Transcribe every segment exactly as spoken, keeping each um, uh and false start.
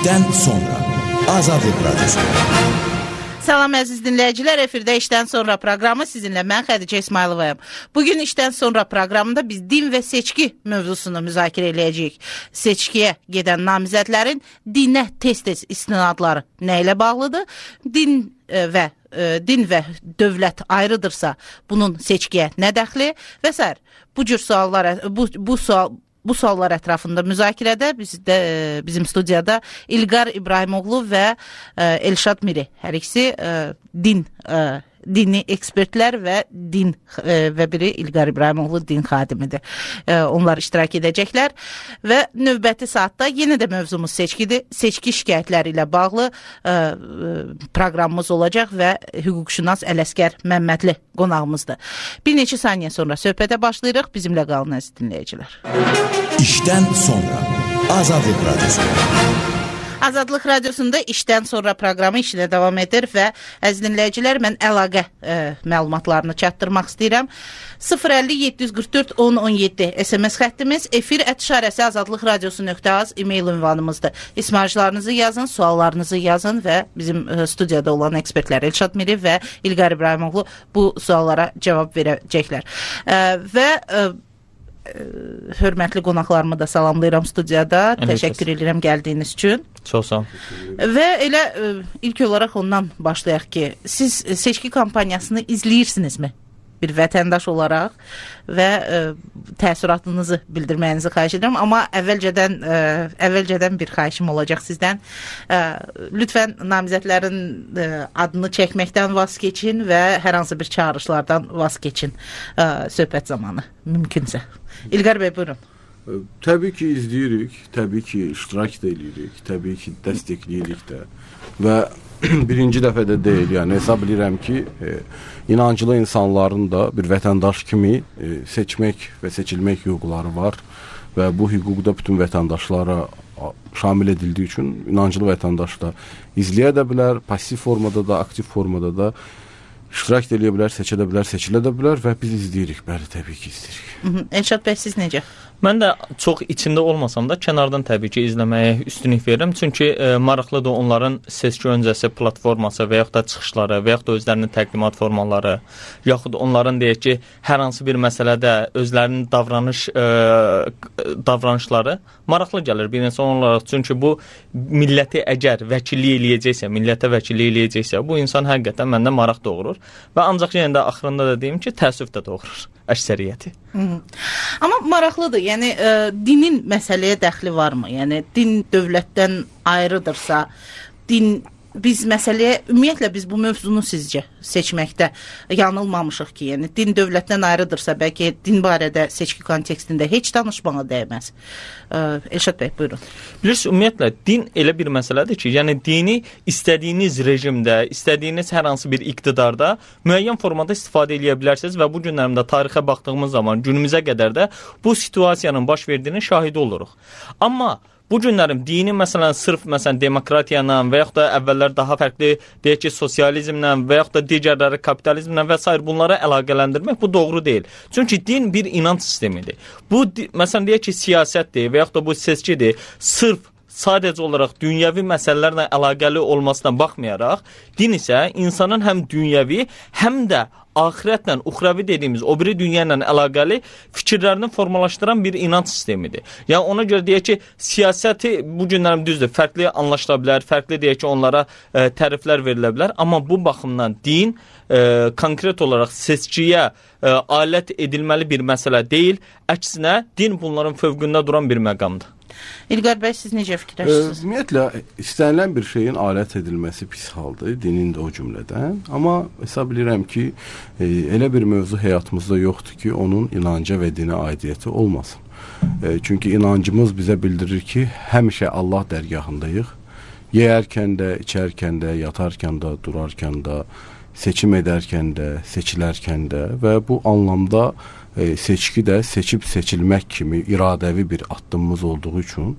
İşdən sonra Azadlıq Radyosu. Salam əziz dinləyicilər, efirdə İşdən Sonra proqramı sizinlə mən Xədicə İsmayılovayam. Bugün İşdən Sonra proqramında biz din və seçki mövzusunu müzakirə eləyəcəyik. Seçkiyə gedən namizədlərin dinə tez-tez istinadları nə ilə bağlıdır? Din və din və dövlət ayrıdırsa bunun seçkiyə nə dəxli və s. Bu cür suallar bu bu sual Bu suallar ətrafında müzakirədə bizdə, bizim studiyada İlqar İbrahimoğlu və Elşad Miri, hər ikisi din, dini ekspertlər və din və biri İlqar İbrahimoğlu din xadimidir. Onlar iştirak edəcəklər və növbəti saatda yenə də mövzumuz seçkidir. Seçki şikayətləri ilə bağlı proqramımız olacaq və hüquqşünas Ələsgər Məmmədli qonağımızdır. Bir neçə saniyə sonra söhbətə başlayırıq. Bizimlə qalın əziz dinləyicilər. İşdən sonra Azadlıq Radyosu. Azadlıq Radiosunda İşdən Sonra proqramı işinə davam edir və əziz dinləyicilər, mən əlaqə e, məlumatlarını çatdırmaq istəyirəm. sıfır əlli yeddi yüz qırx dörd on on yeddi S M S xəttimiz, efir ət işarəsi azadlıq radiosu nöqtə az e-mail ünvanımızdır. İsmayıcılarınızı yazın, suallarınızı yazın və bizim e, studiyada olan ekspertlər Elşad Miri və İlqar İbrahimoğlu bu suallara cavab verəcəklər. E, və e, hörmətli qonaqlarımı da salamlayıram studiyada. Əlbəttə. Təşəkkür edirəm gəldiyiniz üçün. Çox sağ olun. Və elə ilk olaraq ondan başlayaq ki, siz seçki kampaniyasını izləyirsinizmi? Bir vətəndaş olaraq və ə, təəssüratınızı bildirməyinizi xahiş edirəm. Amma əvvəlcədən ə, əvvəlcədən bir xahişim olacaq sizdən. Ə, lütfən namizədlərin ə, adını çəkməkdən vaz keçin və hər hansı bir çağırışlardan vaz keçin ə, söhbət zamanı, mümkünsə. İlqar bəy, buyurun. Təbii ki, izləyirik, təbii ki, iştirak da edirik, təbii ki, dəstəkləyirik də və birinci dəfə də deyil, yəni hesab edirəm ki, e, inancılı insanların da bir vətəndaş kimi e, seçmək və seçilmək hüquqları var və bu hüquq da bütün vətəndaşlara şamil edildiyi üçün inancılı vətəndaş da izləyə də bilər, pasiv formada da, aktiv formada da iştirak edə bilər, seçə də bilər, seçilə də bilər və biz izləyirik, bəli, təbii ki, izləyirik. Elşad bəy, siz necə? Mən də çox içində olmasam da kənardan təbii ki izləməyə üstünlük verirəm. Çünki e, maraqlıdır onların seçki öncəsi platforması və yaxud da çıxışları və yaxud da özlərinin təqdimat formaları, yaxud onların deyək ki, hər hansı bir məsələdə özlərinin davranış e, davranışları maraqlı gəlir bir insan olaraq. Çünki bu milləti əgər vəkillik eləyəcəksə, millətə vəkillik eləyəcəksə, bu insan həqiqətən məndə maraq doğurur və ancaq yenə də axırında da deyim ki, təəssüf də doğurur əksəriyyəti. Hı -hı. Amma maraqlıdır. Yəni ə, dinin məsələyə dəxli varmı? Yəni din dövlətdən ayrıdırsa, din biz məsələyə ümumiyyətlə biz bu mövzunu sizcə seçməkdə yanılmamışıq ki, yəni din dövlətdən ayrıdırsa, bəlkə din barədə seçki kontekstində heç danışmağa dəyməz. Ə, Elşad bəy, buyurun. Bilirsiniz, ümumiyyətlə din elə bir məsələdir ki, yəni dini istədiyiniz rejimdə, istədiyiniz hər hansı bir iqtidarda müəyyən formada istifadə edə bilərsiniz və bu günlərimdə tarixə baxdığımız zaman günümüzə qədər də bu situasiyanın baş verdiyinin şahidi oluruq. Amma bu günlərim dini məsələn sırf məsələn demokratiyanla və yaxud da əvvəllər daha fərqli deyək ki, sosializmlə və yaxud da digərləri kapitalizmlə və s. bunlara əlaqələndirmək bu doğru deyil. Çünki din bir inanc sistemidir. Bu məsələn deyək ki, siyasətdir və yaxud da bu seçkidir. Sırf sadəcə olaraq dünyəvi məsələlərlə əlaqəli olmasına baxmayaraq, din isə insanın həm dünyəvi, həm də axirətlə, uxravi dediyimiz o biri dünya ilə əlaqəli fikirlərini formalaşdıran bir inanc sistemidir. Yəni ona görə deyək ki, siyasəti bu günlərim düzdür, fərqli anlaşıla bilər, fərqli deyək ki, onlara e, təriflər verilə bilər, amma bu baxımdan din e, konkret olaraq seçkiyə e, alət edilməli bir məsələ deyil, əksinə din bunların fövqündə duran bir məqamdır. İlqar bəy, siz necə fikirləşirsiniz? Ümumiyyətlə, istənilən bir şeyin alət edilməsi pis haldır, dinin də o cümlədən. Amma hesab edirəm ki, e, elə bir mövzu həyatımızda yoxdur ki, onun inanca və dinə aidiyyəti olmasın. E, çünki inancımız bizə bildirir ki, həmişə Allah dərgahındayıq. Yeyərkən də, içərkən də, yatarkən də, durarkən də, seçim edərkən də, seçilərkən də və bu anlamda e, seçki də seçib seçilmək kimi iradəvi bir addımımız olduğu üçün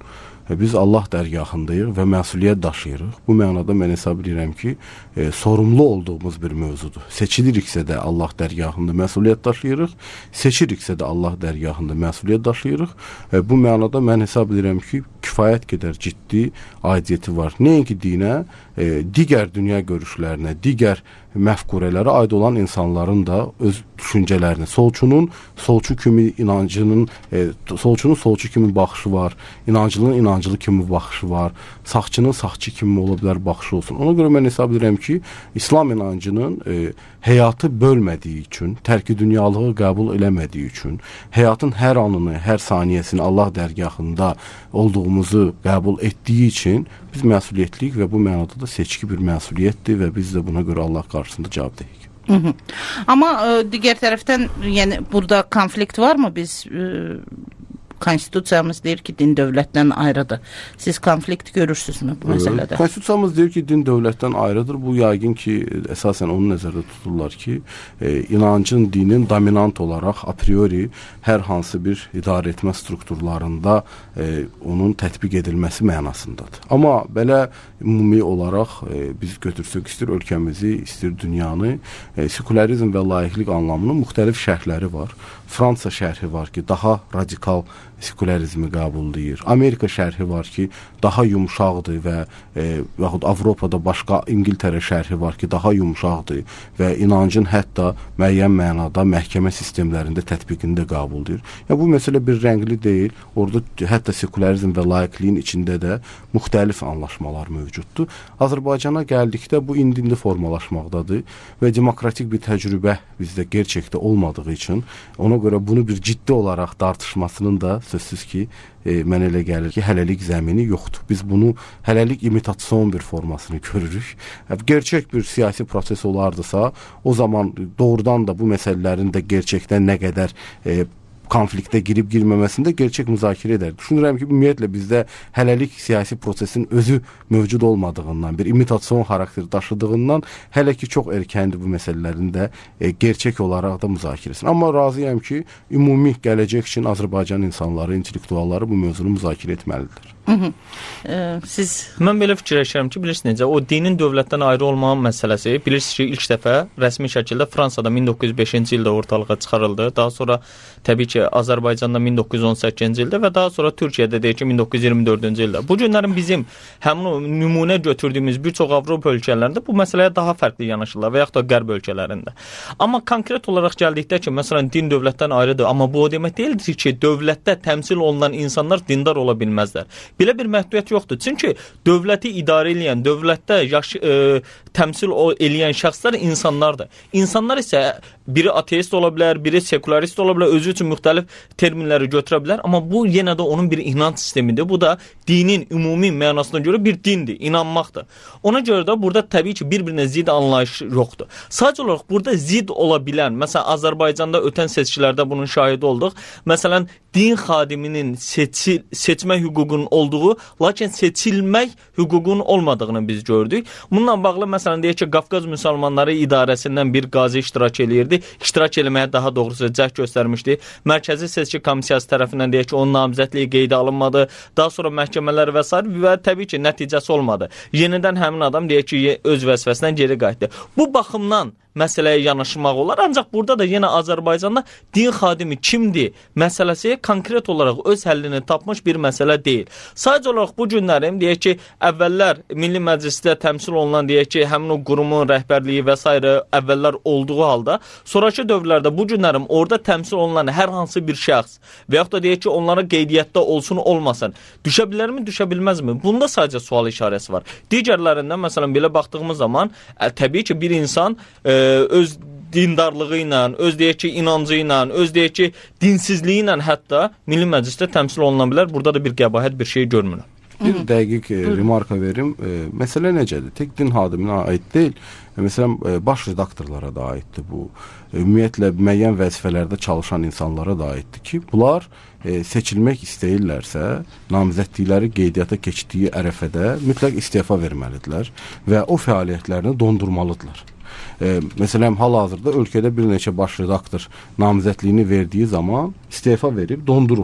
biz Allah dərgahındayıq və məsuliyyət daşıyırıq. Bu mənada mən hesab edirəm ki, e, sorumlu olduğumuz bir mövzudur. Seçiliriksə də Allah dərgahında məsuliyyət daşıyırıq, seçiriksə də Allah dərgahında məsuliyyət daşıyırıq. E, bu mənada mən hesab edirəm ki, kifayət qədər ciddi aidiyyəti var. Nəinki dinə, e, digər dünya görüşlərinə, digər məfkurələrə aid olan insanların da öz düşüncələrini, solçunun solçu kimi inancının, e, solçunun solçu kimi baxışı var, inancılının inancılı kimi baxışı var, sağçının sağçı kimi ola bilər baxışı olsun. Ona görə mən hesab edirəm ki, İslam inancının e, həyatı bölmədiyi üçün, tərki dünyalığı qəbul eləmədiyi üçün, həyatın hər anını, hər saniyəsini Allah dərgahında olduğumuzu qəbul etdiyi üçün biz məsuliyyətliyik və bu mənada da seçki bir məsuliyyətdir və biz də buna görə Allah qarşısında cavabdehik. Hı -hı. Amma e, digər tərəfdən, yəni burada konflikt varmı? Biz e, Konstitusiyamız deyir ki, din dövlətdən ayrıdır. Siz konflikt görürsünüzmü bu məsələdə? Konstitusiyamız deyir ki, din dövlətdən ayrıdır. Bu yəqin ki, əsasən onu nəzərdə tuturlar ki, e, inancın, dinin dominant olaraq a priori hər hansı bir idarə etmə strukturlarında e, onun tətbiq edilməsi mənasındadır. Amma belə ümumi olaraq e, biz götürsək istir ölkəmizi, istir dünyanı, e, sekularizm və laiklik anlamının müxtəlif şərhləri var. Fransa şərhi var ki, daha radikal sekularizmi qəbullayır. Amerika şərhi var ki, daha yumşaqdır və e, yaxud Avropada başqa İngiltərə şərhi var ki, daha yumşaqdır və inancın hətta müəyyən mənada məhkəmə sistemlərində tətbiqində qəbuldur. Ya bu məsələ bir rəngli deyil. Orada hətta sekularizm və laikliyin içində də müxtəlif anlaşmalar mövcuddur. Azərbaycana gəldikdə bu indi-indi formalaşmaqdadır və demokratik bir təcrübə bizdə gerçəkdə olmadığı üçün ona görə bunu bir ciddi olaraq tartışmasının da sözsüz ki, e, mənə elə gəlir ki, hələlik zəmini yoxdur. Biz bunu hələlik imitasyon bir formasını görürük. Gerçək bir siyasi proses olardısa, o zaman doğrudan da bu məsələlərin də gerçəkdən nə qədər e, konfliktə girib girməməsində gerçək müzakirə edər. Düşünürəm ki, ümumiyyətlə bizdə hələlik siyasi prosesin özü mövcud olmadığından, bir imitasyon xarakteri daşıdığından hələ ki çox erkəndir bu məsələlərin də e, gerçək olaraq da müzakirəsin. Amma razıyam ki, ümumi gələcək üçün Azərbaycan insanları, intellektualları bu mövzunu müzakirə etməlidir. Hı -hı. Ee, siz Mən belə fikirləşirəm ki, bilirsiniz necə, o dinin dövlətdən ayrı olmağın məsələsi, bilirsiniz ki, ilk dəfə rəsmi şəkildə Fransada min doqquz yüz beşinci ildə ortalığa çıxarıldı. Daha sonra təbii ki, Azərbaycanda min doqquz yüz on səkkizinci ildə və daha sonra Türkiyədə deyək ki, min doqquz yüz iyirmi dördüncü ildə. Bu günlərin bizim həmin o nümunə götürdüyümüz bir çox Avropa ölkələrində bu məsələyə daha fərqli yanaşırlar və yaxud da qərb ölkələrində. Amma konkret olaraq gəldikdə ki, məsələn, din dövlətdən ayrıdır, amma bu o demək deyildir ki, dövlətdə təmsil olunan insanlar dindar ola bilməzlər. Belə bir məhdudiyyət yoxdur. Çünki dövləti idarə edən, dövlətdə yaş, e, təmsil eləyən şəxslər insanlardır. İnsanlar isə biri ateist ola bilər, biri sekularist ola bilər, özü üçün müxtəlif terminləri götürə bilər, amma bu yenə də onun bir inanc sistemidir. Bu da dinin ümumi mənasına görə bir dindir, inanmaqdır. Ona görə də burada təbii ki, bir-birinə zid anlayış yoxdur. Sadəcə olaraq burada zid ola bilən, məsələn, Azərbaycanda ötən seçkilərdə bunun şahidi olduq. Məsələn, din xadiminin seçil, seçmə hüququnun olduğu, lakin seçilmək hüququnun olmadığını biz gördük. Bununla bağlı, məsələn, deyək ki, Qafqaz müsəlmanları idarəsindən bir qazi iştirak eləyirdi. İştirak eləməyə daha doğrusu cəhd göstərmişdi. Mərkəzi Seçki Komissiyası tərəfindən deyək ki, onun namizədliyi qeydə alınmadı. Daha sonra məhkəmələr və s. və təbii ki, nəticəsi olmadı. Yenidən həmin adam deyək ki, öz vəzifəsindən geri qayıtdı. Bu baxımdan məsələyə yanaşmaq olar. Ancaq burada da yenə Azərbaycanda din xadimi kimdir məsələsi konkret olaraq öz həllini tapmış bir məsələ deyil. Sadəcə olaraq bu günlərim deyək ki, əvvəllər Milli Məclisdə təmsil olunan deyək ki, həmin o qurumun rəhbərliyi və s. əvvəllər olduğu halda, sonraki dövrlərdə bu günlərim orada təmsil olunan hər hansı bir şəxs və yaxud da deyək ki, onlara qeydiyyatda olsun, olmasın. Düşə bilərmi, düşə bilməzmi? Bunda sadəcə sual işarəsi var. Digərlərindən, məsələn, belə baxdığımız zaman, ə, təbii ki, bir insan ə, öz dindarlığı ilə, öz deyək ki, inancı ilə, öz deyək ki, dinsizliyi ilə hətta Milli Məclisdə təmsil oluna bilər. Burada da bir qəbahət bir şey görmürəm. Bir dəqiq e, remarka verim. E, məsələ necədir? Tək din xadiminə aid deyil. E, məsələn, e, baş redaktorlara da aiddir bu. E, ümumiyyətlə, müəyyən vəzifələrdə çalışan insanlara da aiddir ki, bunlar e, seçilmək istəyirlərsə, namizədlikləri qeydiyyata keçdiyi ərəfədə mütləq istefa verməlidirlər və o fəaliyyətlərini dondurmalıdırlar. E, məsələn, hal-hazırda ölkədə bir neçə baş redaktor namizədliyini verdiyi zaman istefa verib, dondurub.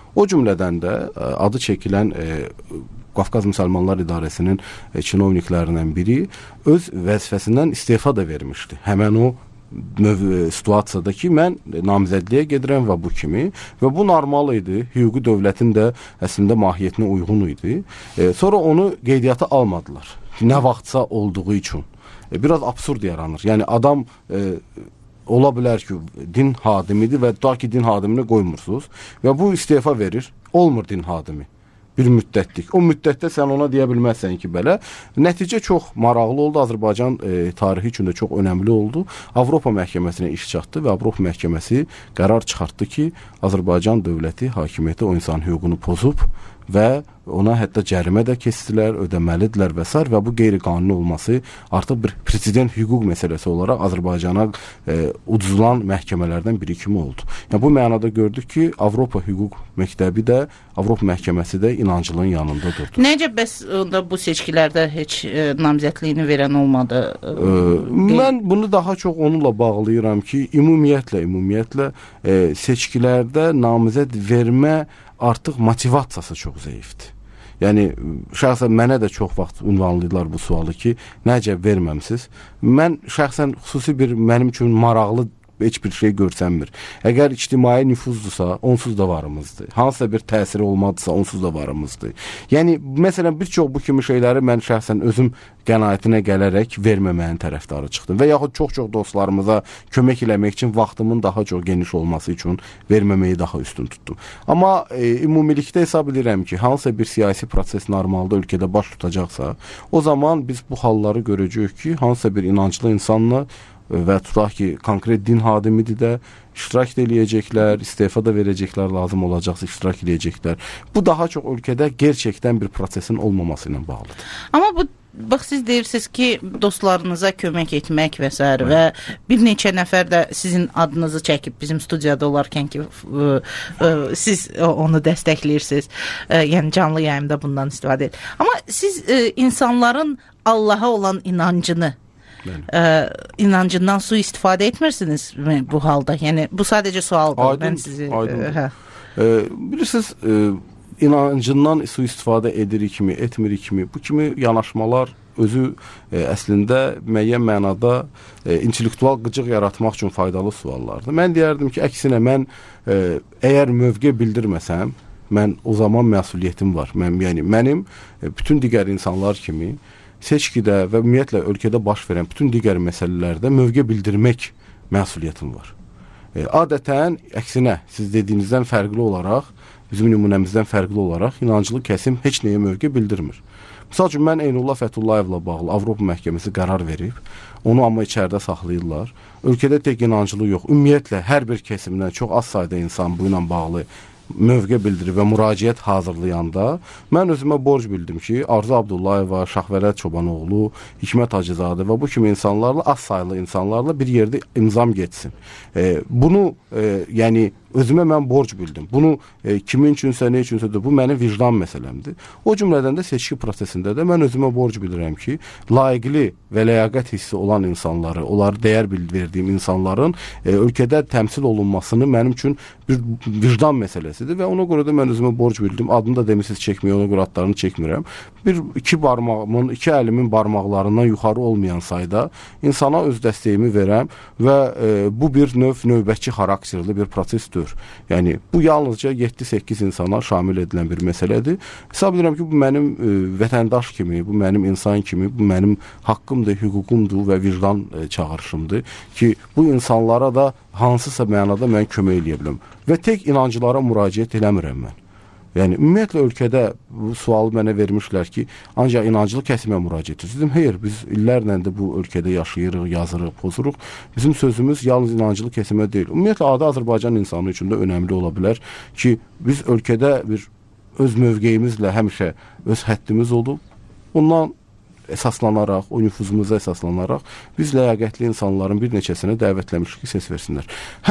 O cümlədən də ə, adı çəkilən ə, Qafqaz Müsəlmanlar İdarəsinin ə, çinovniklərindən biri öz vəzifəsindən istefa da vermişdi. Həmən o situasiyada ki, mən namizədliyə gedirəm və bu kimi və bu normal idi. Hüquqi dövlətin də əslində mahiyyətinə uyğun idi. E, sonra onu qeydiyyata almadılar. Nə vaxtsa olduğu üçün. E, biraz absurd yaranır. Yəni adam e, ola bilər ki, din hadimidir və da ki, din hadimini qoymursunuz və bu istefa verir. Olmur din hadimi. Bir müddətlik. O müddətdə sən ona deyə bilməzsən ki, belə. Nəticə çox maraqlı oldu. Azərbaycan e, tarixi üçün də çox önəmli oldu. Avropa məhkəməsinə iş çatdı və Avropa məhkəməsi qərar çıxartdı ki, Azərbaycan dövləti hakimiyyəti o insan hüququnu pozub və ona hətta cərimə də kestilər, ödəməlidirlər və s. və bu qeyri-qanuni olması artıq bir prezident hüquq məsələsi olaraq Azərbaycana e, uduzulan məhkəmələrdən biri kimi oldu. Yəni, bu mənada gördük ki, Avropa hüquq məktəbi də, Avropa məhkəməsi də inancılığın yanında durdu. Necə bəs onda bu seçkilərdə heç e, namizədliyini verən olmadı? E, e, mən bunu daha çox onunla bağlayıram ki, ümumiyyətlə, ümumiyyətlə e, seçkilərdə namizəd vermə artıq motivasiyası çox zəifdir. Yəni, şəxsən mənə də çox vaxt ünvanlayırlar bu sualı ki, nəcə verməmsiz? Mən şəxsən xüsusi bir mənim üçün maraqlı heç bir şey görsənmir. Əgər ictimai nüfuzdursa, onsuz da varımızdır. Hansısa bir təsiri olmadısa, onsuz da varımızdır. Yəni, məsələn, bir çox bu kimi şeyləri mən şəxsən özüm qənaətinə gələrək verməməyin tərəfdarı çıxdım. Və yaxud çox-çox dostlarımıza kömək eləmək üçün vaxtımın daha çox geniş olması üçün verməməyi daha üstün tutdum. Amma e, ümumilikdə hesab edirəm ki, hansısa bir siyasi proses normalda ölkədə baş tutacaqsa, o zaman biz bu halları görəcəyik ki, hansısa bir inanclı insanla və tutaq ki, konkret din hadimidir də iştirak eləyəcəklər, istefa da verəcəklər, lazım olacaqsa iştirak eləyəcəklər. Bu daha çox ölkədə gerçəkdən bir prosesin olmaması ilə bağlıdır. Amma bu, bax, siz deyirsiniz ki, dostlarınıza kömək etmək və s. və bir neçə nəfər də sizin adınızı çəkib bizim studiyada olarkən ki, ə, ə, siz onu dəstəkləyirsiniz. Ə, yəni canlı yayımda bundan istifadə edir. Amma siz ə, insanların Allaha olan inancını Ə, inancından su istifadə etmirsiniz bu halda? Yəni, bu sadəcə sualdır. Aydın, mən sizi, aydın. Hə. E, bilirsiniz, e, inancından su istifadə edirik kimi, etmirik kimi, bu kimi yanaşmalar özü e, əslində müəyyən mənada e, intellektual qıcıq yaratmaq üçün faydalı suallardır. Mən deyərdim ki, əksinə mən e, əgər mövqe bildirməsəm, mən o zaman məsuliyyətim var. Mən, yəni, mənim e, bütün digər insanlar kimi seçkidə və ümumiyyətlə ölkədə baş verən bütün digər məsələlərdə mövqe bildirmək məsuliyyətim var. E, adətən, əksinə, siz dediyinizdən fərqli olaraq, bizim nümunəmizdən fərqli olaraq inancılı kəsim heç nəyə mövqe bildirmir. Misal üçün, mən Eynullah Fətullayevlə bağlı Avropa məhkəməsi qərar verib, onu amma içəridə saxlayırlar. Ölkədə tək inancılı yox, ümumiyyətlə hər bir kəsimdən çox az sayda insan bu ilə bağlı mövqe bildirir və müraciət hazırlayanda mən özümə borc bildim ki, Arzu Abdullayeva, Şahvərət Çobanoğlu, Hikmət Hacızadə və bu kimi insanlarla, az saylı insanlarla bir yerdə imzam geçsin. E, bunu, e, yəni, özümə mən borc bildim. Bunu e, kimin üçünsə, nə üçünsə də bu mənim vicdan məsələmdir. O cümlədən də seçki prosesində də mən özümə borc bilirəm ki, layiqli və ləyaqət hissi olan insanları, onları dəyər verdiyim insanların e, ölkədə təmsil olunmasını mənim üçün bir vicdan məsələsidir və ona görə də mən özümə borc bildim. Adını da demişsiniz çəkməyə, ona görə adlarını çəkmirəm. Bir iki barmağımın, iki əlimin barmaqlarından yuxarı olmayan sayda insana öz dəstəyimi verəm və e, bu bir növ növbətçi xarakterli bir prosesdir. Yəni, bu yalnızca yeddi səkkiz insana şamil edilən bir məsələdir. Hesab edirəm ki, bu mənim e, vətəndaş kimi, bu mənim insan kimi, bu mənim haqqımdır, hüququmdur və vicdan e, çağırışımdır ki, bu insanlara da hansısa mənada mən kömək eləyə biləm. Və tək inancılara müraciət eləmirəm mən. Yəni, ümumiyyətlə ölkədə bu sualı mənə vermişlər ki, ancaq inancılı kəsimə müraciət edir. Dedim, hayır, biz illərlə də bu ölkədə yaşayırıq, yazırıq, pozuruq. Bizim sözümüz yalnız inancılı kəsimə deyil. Ümumiyyətlə, adı Azərbaycan insanı üçün də önəmli ola bilər ki, biz ölkədə bir öz mövqeyimizlə həmişə öz həddimiz olub. Ondan əsaslanaraq, o nüfuzumuza əsaslanaraq biz ləyaqətli insanların bir neçəsinə dəvətləmişik ki, ses versinlər. Hə,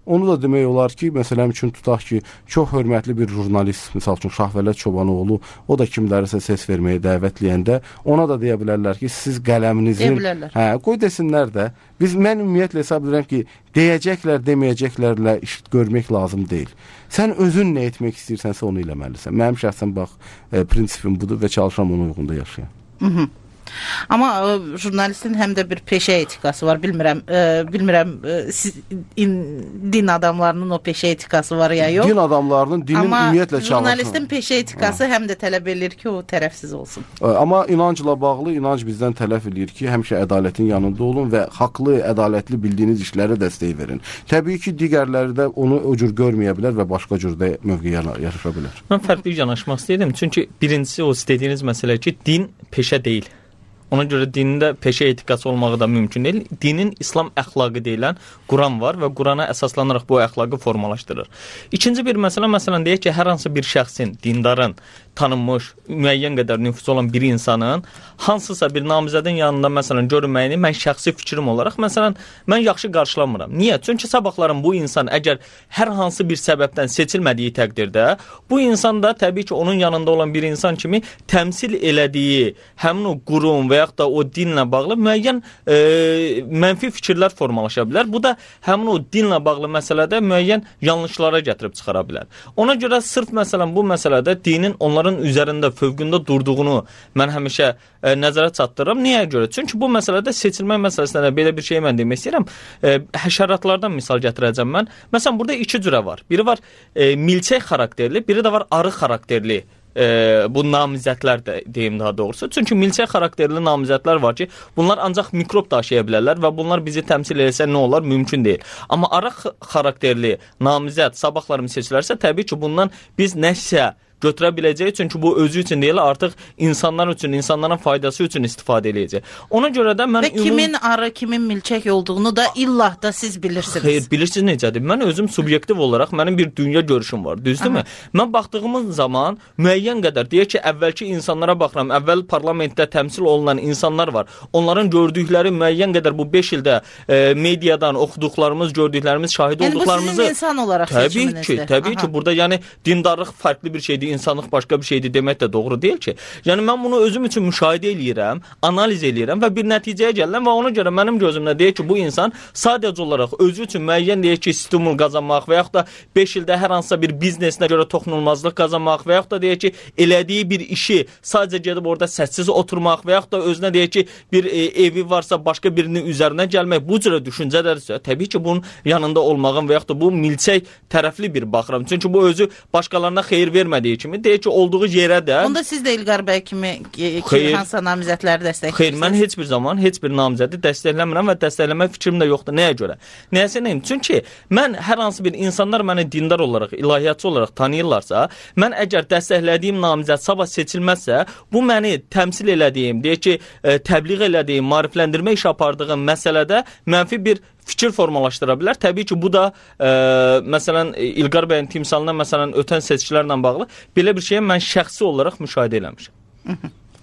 onu da demək olar ki, məsələn üçün tutaq ki, çox hörmətli bir jurnalist, misal üçün Şahvələt Çobanoğlu, o da kimlərisə səs verməyə dəvətləyəndə ona da deyə bilərlər ki, siz qələminizin, hə, qoy desinlər də. Biz mən ümumiyyətlə hesab edirəm ki, deyəcəklər, deməyəcəklərlə iş görmək lazım deyil. Sən özün nə etmək istəyirsənsə onu eləməlisən. Mənim şəxsən bax, e, prinsipim budur və çalışıram onun uyğunda yaşayam. Mhm. Amma ə, jurnalistin həm də bir peşə etikası var. Bilmirəm, ə, bilmirəm ə, siz, in, din adamlarının o peşə etikası var ya yox. Din adamlarının dinin amma ümumiyyətlə çalışır. Amma jurnalistin peşə etikası həm də tələb edir ki, o tərəfsiz olsun. Amma inancla bağlı, inanc bizdən tələb edir ki, həmişə ədalətin yanında olun və haqlı, ədalətli bildiyiniz işlərə dəstək verin. Təbii ki, digərləri də onu o cür görməyə bilər və başqa cürdə mövqeyə yaşaya bilər. Mən fərqli yanaşmaq istəyirəm. Çünki birincisi o istədiyiniz məsələ ki, din peşə deyil. Ona görə dində peşə etikası olmağı da mümkün deyil. Dinin İslam əxlaqı deyilən Quran var və Qurana əsaslanaraq bu əxlaqı formalaşdırır. İkinci bir məsələ, məsələn deyək ki, hər hansı bir şəxsin, dindarın, tanınmış, müəyyən qədər nüfusu olan bir insanın hansısa bir namizədin yanında məsələn görünməyini mən şəxsi fikrim olaraq məsələn mən yaxşı qarşılamıram. Niyə? Çünki sabahların bu insan əgər hər hansı bir səbəbdən seçilmədiyi təqdirdə bu insan da təbii ki onun yanında olan bir insan kimi təmsil elədiyi həmin o qurum və yaxud da o dinlə bağlı müəyyən e, mənfi fikirlər formalaşa bilər. Bu da həmin o dinlə bağlı məsələdə müəyyən yanlışlara gətirib çıxara bilər. Ona görə sırf məsələn bu məsələdə dinin onların üzərində, fövqündə durduğunu mən həmişə e, nəzərə çatdırıram. Niyə görə? Çünki bu məsələdə seçilmək məsələsində belə bir şey mən demək istəyirəm. E, həşəratlardan misal gətirəcəm mən. Məsələn, burada iki cürə var. Biri var e, milçək xarakterli, biri də var arı xarakterli. E, bu namizədlər də deyim daha doğrusu. Çünki milçək xarakterli namizədlər var ki, bunlar ancaq mikrob daşıya bilərlər və bunlar bizi təmsil etsə nə olar? Mümkün deyil. Amma arı xarakterli namizəd sabahlarım seçilərsə, təbii ki, bundan biz nəsə götürə biləcək, çünki bu özü üçün deyil, artıq insanlar üçün, insanların faydası üçün istifadə edəcək. Ona görə də mən... Və kimin ümum... arı, kimin milçək olduğunu da illah da siz bilirsiniz. Xeyr, bilirsiniz necədir? Mən özüm subyektiv olaraq, mənim bir dünya görüşüm var, düzdürmü? Mən baxdığımız zaman müəyyən qədər, deyək ki, əvvəlki insanlara baxıram, əvvəl parlamentdə təmsil olunan insanlar var. Onların gördükləri müəyyən qədər bu beş ildə e, mediadan oxuduqlarımız, gördüklərimiz, şahid yəni, olduqlarımızı... Yəni bu sizin insan olaraq seçiminizdir. Təbii ki, təbii Aha. ki, burada yəni dindarlıq fərqli bir şeydir, insanlıq başqa bir şeydir demək də doğru deyil ki. Yəni mən bunu özüm üçün müşahidə eləyirəm, analiz eləyirəm və bir nəticəyə gəlirəm və ona görə mənim gözümdə deyək ki, bu insan sadəcə olaraq özü üçün müəyyən deyək ki, stimul qazanmaq və yaxud da beş ildə hər hansısa bir biznesinə görə toxunulmazlıq qazanmaq və yaxud da deyək ki, elədiyi bir işi sadəcə gedib orada səssiz oturmaq və yaxud da özünə deyək ki, bir e, evi varsa başqa birinin üzərinə gəlmək, bu cürə düşüncələrsə, təbii ki, bunun yanında olmağın və yaxud da bu milçək tərəfli bir baxıram. Çünki bu özü başqalarına xeyir vermədiyi kimi deyək ki, olduğu yerə də... Onda siz də İlqar bəy kimi, kimi hansısa namizədləri dəstəkləyirsiniz? Xeyr, mən heç bir zaman heç bir namizədi dəstəkləmirəm və dəstəkləmə fikrim də yoxdur. Nəyə görə? Nəyəsə neyim? Çünki mən hər hansı bir insanlar məni dindar olaraq, ilahiyyatçı olaraq tanıyırlarsa, mən əgər dəstəklədiyim namizəd sabah seçilməzsə, bu məni təmsil elədiyim, deyək ki, təbliğ elədiyim, maarifləndirmə iş apardığım məsələdə mənfi bir fikir formalaşdıra bilər. Təbii ki, bu da e, məsələn İlqar bəyin timsalına məsələn ötən seçkilərlə bağlı belə bir şeyə mən şəxsi olaraq müşahidə eləmişəm.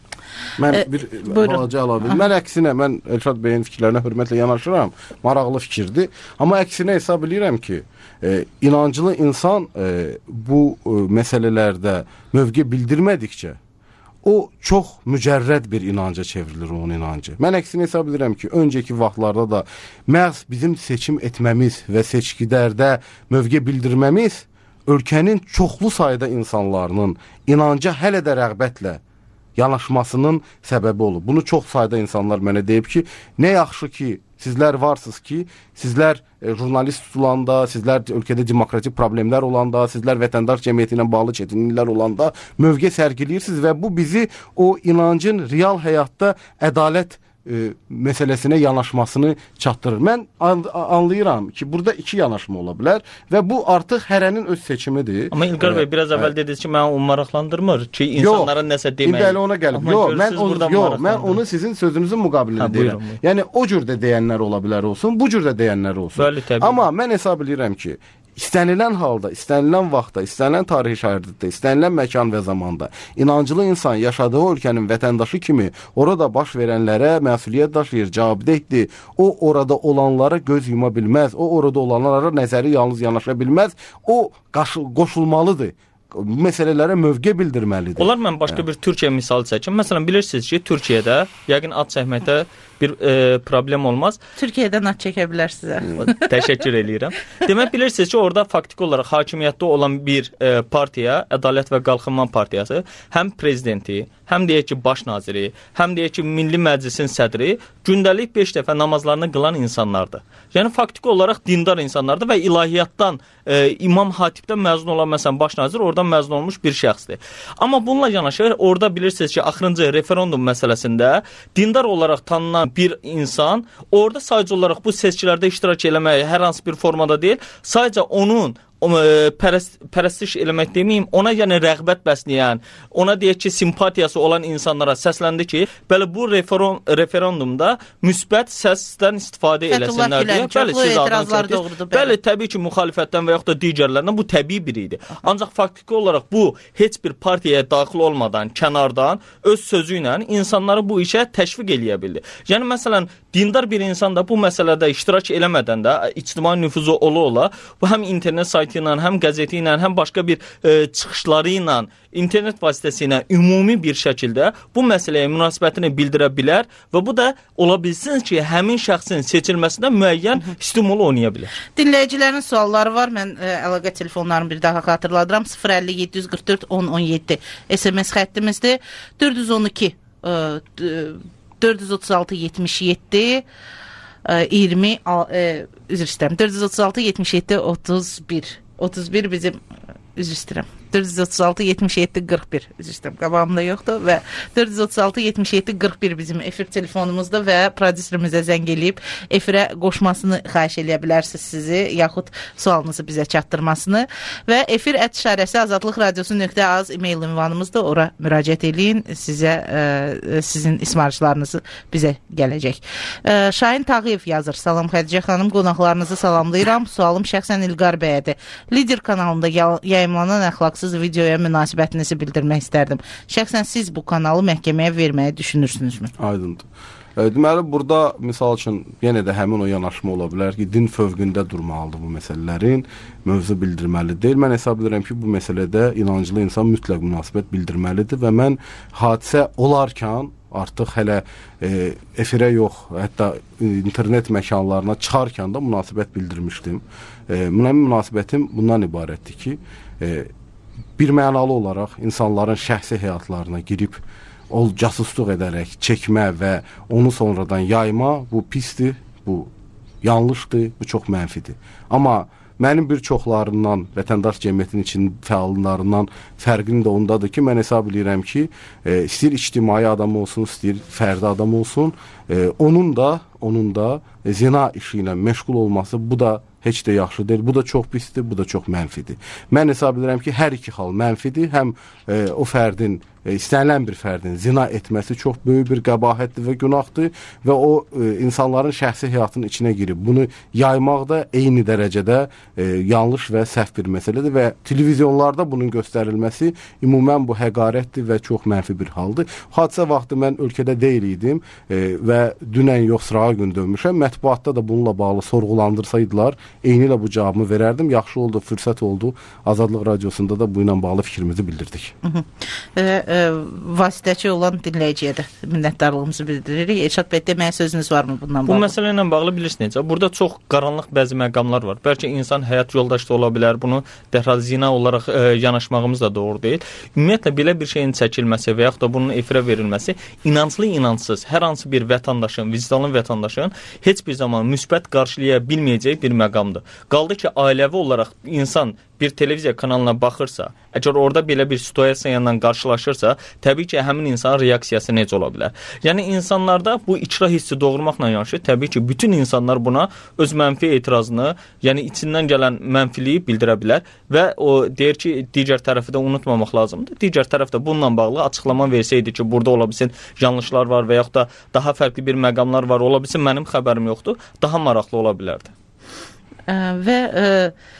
Mən bir balaca əlavə. Mən əksinə, mən Elşad bəyin fikirlərinə hörmətlə yanaşıram. Maraqlı fikirdir. Amma əksinə hesab edirəm ki, e, inanclı insan e, bu e, məsələlərdə mövqe bildirmədikcə o çox mücərrəd bir inanca çevrilir onun inancı. Mən əksinə hesab edirəm ki, öncəki vaxtlarda da məhz bizim seçim etməmiz və seçkilərdə mövqe bildirməmiz ölkənin çoxlu sayda insanlarının inanca hələ də rəğbətlə yanaşmasının səbəbi olub. Bunu çox sayda insanlar mənə deyib ki, nə yaxşı ki, sizlər varsınız ki, sizlər e, jurnalist tutulanda, sizlər ölkədə demokratik problemlər olanda, sizlər vətəndaş cəmiyyəti ilə bağlı çətinliklər olanda mövqe sərgiləyirsiniz və bu bizi o inancın real həyatda ədalət e, məsələsinə yanaşmasını çatdırır. Mən an anlayıram ki, burada iki yanaşma ola bilər və bu artıq hərənin öz seçimidir. Amma İlqar bəy, biraz əvvəl dediniz ki, mən onu maraqlandırmır ki, insanların yox, nəsə deməyi. İndi ona gəlib. Yox, mən onu, yox, mən onu sizin sözünüzün müqabilində deyirəm. Yəni o cür də deyənlər ola bilər olsun, bu cür də deyənlər olsun. Bəli, təbii. Amma mən hesab edirəm ki, istənilən halda, istənilən vaxtda, istənilən tarixi şəraitdə, istənilən məkan və zamanda inancılı insan yaşadığı ölkənin vətəndaşı kimi orada baş verənlərə məsuliyyət daşıyır, cavabdehdir. O orada olanlara göz yuma bilməz, o orada olanlara nəzəri yalnız yanaşa bilməz, o qoşulmalıdır. Məsələlərə mövqe bildirməlidir. Onlar mən başqa hə. bir Türkiyə misalı çəkim. Məsələn, bilirsiniz ki, Türkiyədə yəqin ad çəkməkdə bir e, problem olmaz. Türkiyədən ad çəkə bilər sizə. Təşəkkür eləyirəm. Demək bilirsiniz ki, orada faktiki olaraq hakimiyyətdə olan bir e, partiya, Ədalət və Qalxınma Partiyası, həm prezidenti, həm deyək ki, baş naziri, həm deyək ki, Milli Məclisin sədri gündəlik beş dəfə namazlarını qılan insanlardır. Yəni faktiki olaraq dindar insanlardır və ilahiyyatdan e, İmam Hatibdən məzun olan məsələn baş nazir oradan məzun olmuş bir şəxsdir. Amma bununla yanaşı orada bilirsiniz ki, axırıncı referendum məsələsində dindar olaraq tanınan bir insan orada sadəcə olaraq bu seçkilərdə iştirak eləməyə hər hansı bir formada deyil, sadəcə onun pərəst, pərəstiş eləmək deməyim, ona yəni rəğbət bəsləyən, ona deyək ki, simpatiyası olan insanlara səsləndi ki, bəli bu referon, referendumda müsbət səsdən istifadə eləsinlər deyə. Bəli, siz etirazlar doğrudur. Bəli. bəli, təbii ki, müxalifətdən və yaxud da digərlərindən bu təbii biri idi. Ancaq faktiki olaraq bu heç bir partiyaya daxil olmadan, kənardan öz sözü ilə insanları bu işə təşviq eləyə bildi. Yəni məsələn, dindar bir insan da bu məsələdə iştirak eləmədən də ictimai nüfuzu ola-ola bu həm internet saytı ilə, həm qəzeti ilə, həm başqa bir e, çıxışları ilə, internet vasitəsilə ümumi bir şəkildə bu məsələyə münasibətini bildirə bilər və bu da ola bilsin ki, həmin şəxsin seçilməsinə müəyyən stimul oynaya bilər. Dinləyicilərin sualları var. Mən e, əlaqə telefonlarını bir daha xatırladıram. sıfır əlli yeddi yüz qırx dörd on on yeddi S M S xəttimizdir. dörd yüz on iki e, dörd yüz otuz altı yetmiş yeddi iyirmi e, üzr istəyirəm. dörd yüz otuz altı yetmiş yeddi otuz bir otuz bir bizim üzr istəyirəm. dörd yüz otuz altı yetmiş yeddi qırx bir üzr istəyirəm. Qabağımda yoxdur və dörd yüz otuz altı yetmiş yeddi qırx bir bizim efir telefonumuzda və prodüserimizə zəng eləyib efirə qoşmasını xahiş eləyə bilərsiniz sizi, yaxud sualınızı bizə çatdırmasını və efir ət işarəsi azadlıq radiosu nöqtə az e-mail ünvanımızda, ora müraciət eləyin, sizə ə, sizin ismarışlarınızı bizə gələcək. Ə, Şahin Tağıyev yazır. Salam Xədicə xanım, qonaqlarınızı salamlayıram. Sualım şəxsən İlqar bəyədir. Lider kanalında yayımlanan əxlaqsız videoya münasibətinizi bildirmək istərdim. Şəxsən siz bu kanalı məhkəməyə verməyi düşünürsünüzmü? Aydındır. E, deməli, burada misal üçün yenə də həmin o yanaşma ola bilər ki, din fövqündə durmalıdır bu məsələlərin, mövzu bildirməli deyil. Mən hesab edirəm ki, bu məsələdə inancılı insan mütləq münasibət bildirməlidir və mən hadisə olarkən artıq hələ e, efirə yox, hətta internet məkanlarına çıxarkən də münasibət bildirmişdim. E, mənim münasibətim bundan ibarətdir ki, e, bir mənalı olaraq insanların şəxsi həyatlarına girib o casusluq edərək çəkmə və onu sonradan yayma, bu pisdir, bu yanlışdır, bu çox mənfidir. Amma mənim bir çoxlarından, vətəndaş cəmiyyətinin içinin fəallarından fərqim də ondadır ki, mən hesab edirəm ki, e, istəyir ictimai adam olsun, istəyir fərdi adam olsun, e, onun da, onun da e, zina işi ilə məşğul olması, bu da heç də yaxşı deyil. Bu da çox pisdir, bu da çox mənfidir. Mən hesab edirəm ki, hər iki hal mənfidir. Həm e, o fərdin, e, istənilən bir fərdin zina etməsi çox böyük bir qəbahətdir və günahdır və o e, insanların şəxsi həyatının içinə girib bunu yaymaq da eyni dərəcədə e, yanlış və səhv bir məsələdir və televizyonlarda bunun göstərilməsi ümumən bu həqarətdir və çox mənfi bir haldır. Hadisə vaxtı mən ölkədə deyil idim e, və dünən yox, sırağa gün dönmüşəm. Mətbuatda da bununla bağlı sorğulandırsaydılar, eyni ilə bu cavabımı verərdim. Yaxşı oldu, fürsət oldu. Azadlıq radiosunda da bu ilə bağlı fikrimizi bildirdik. Hı -hı. E, e, vasitəçi olan dinləyiciyə də minnətdarlığımızı bildiririk. Elşad bəy, deməyə sözünüz varmı bundan bağlı? Bu məsələ ilə bağlı bilirsiniz necə? Burada çox qaranlıq bəzi məqamlar var. Bəlkə insan həyat yoldaşı da ola bilər. Bunu dərhal zina olaraq e, yanaşmağımız da doğru deyil. Ümumiyyətlə belə bir şeyin çəkilməsi və yaxud da bunun efirə verilməsi inanclı, inansız hər hansı bir vətəndaşın, vicdanlı vətəndaşın heç bir zaman müsbət qarşılaya bilməyəcək bir məqamdır. Qaldı ki, ailəvi olaraq insan bir televiziya kanalına baxırsa, əgər orada belə bir situasiya ilə qarşılaşırsa, təbii ki, həmin insanın reaksiyası necə ola bilər? Yəni, insanlarda bu ikrah hissi doğurmaqla yanaşı, təbii ki, bütün insanlar buna öz mənfi etirazını, yəni içindən gələn mənfiliyi bildirə bilər və o deyir ki, digər tərəfi də unutmamaq lazımdır. Digər tərəf də bununla bağlı açıqlama versəydi ki, burada ola bilsin yanlışlar var və yaxud da daha fərqli bir məqamlar var, ola bilsin mənim xəbərim yoxdur, daha maraqlı ola bilərdi. Ə, və ə,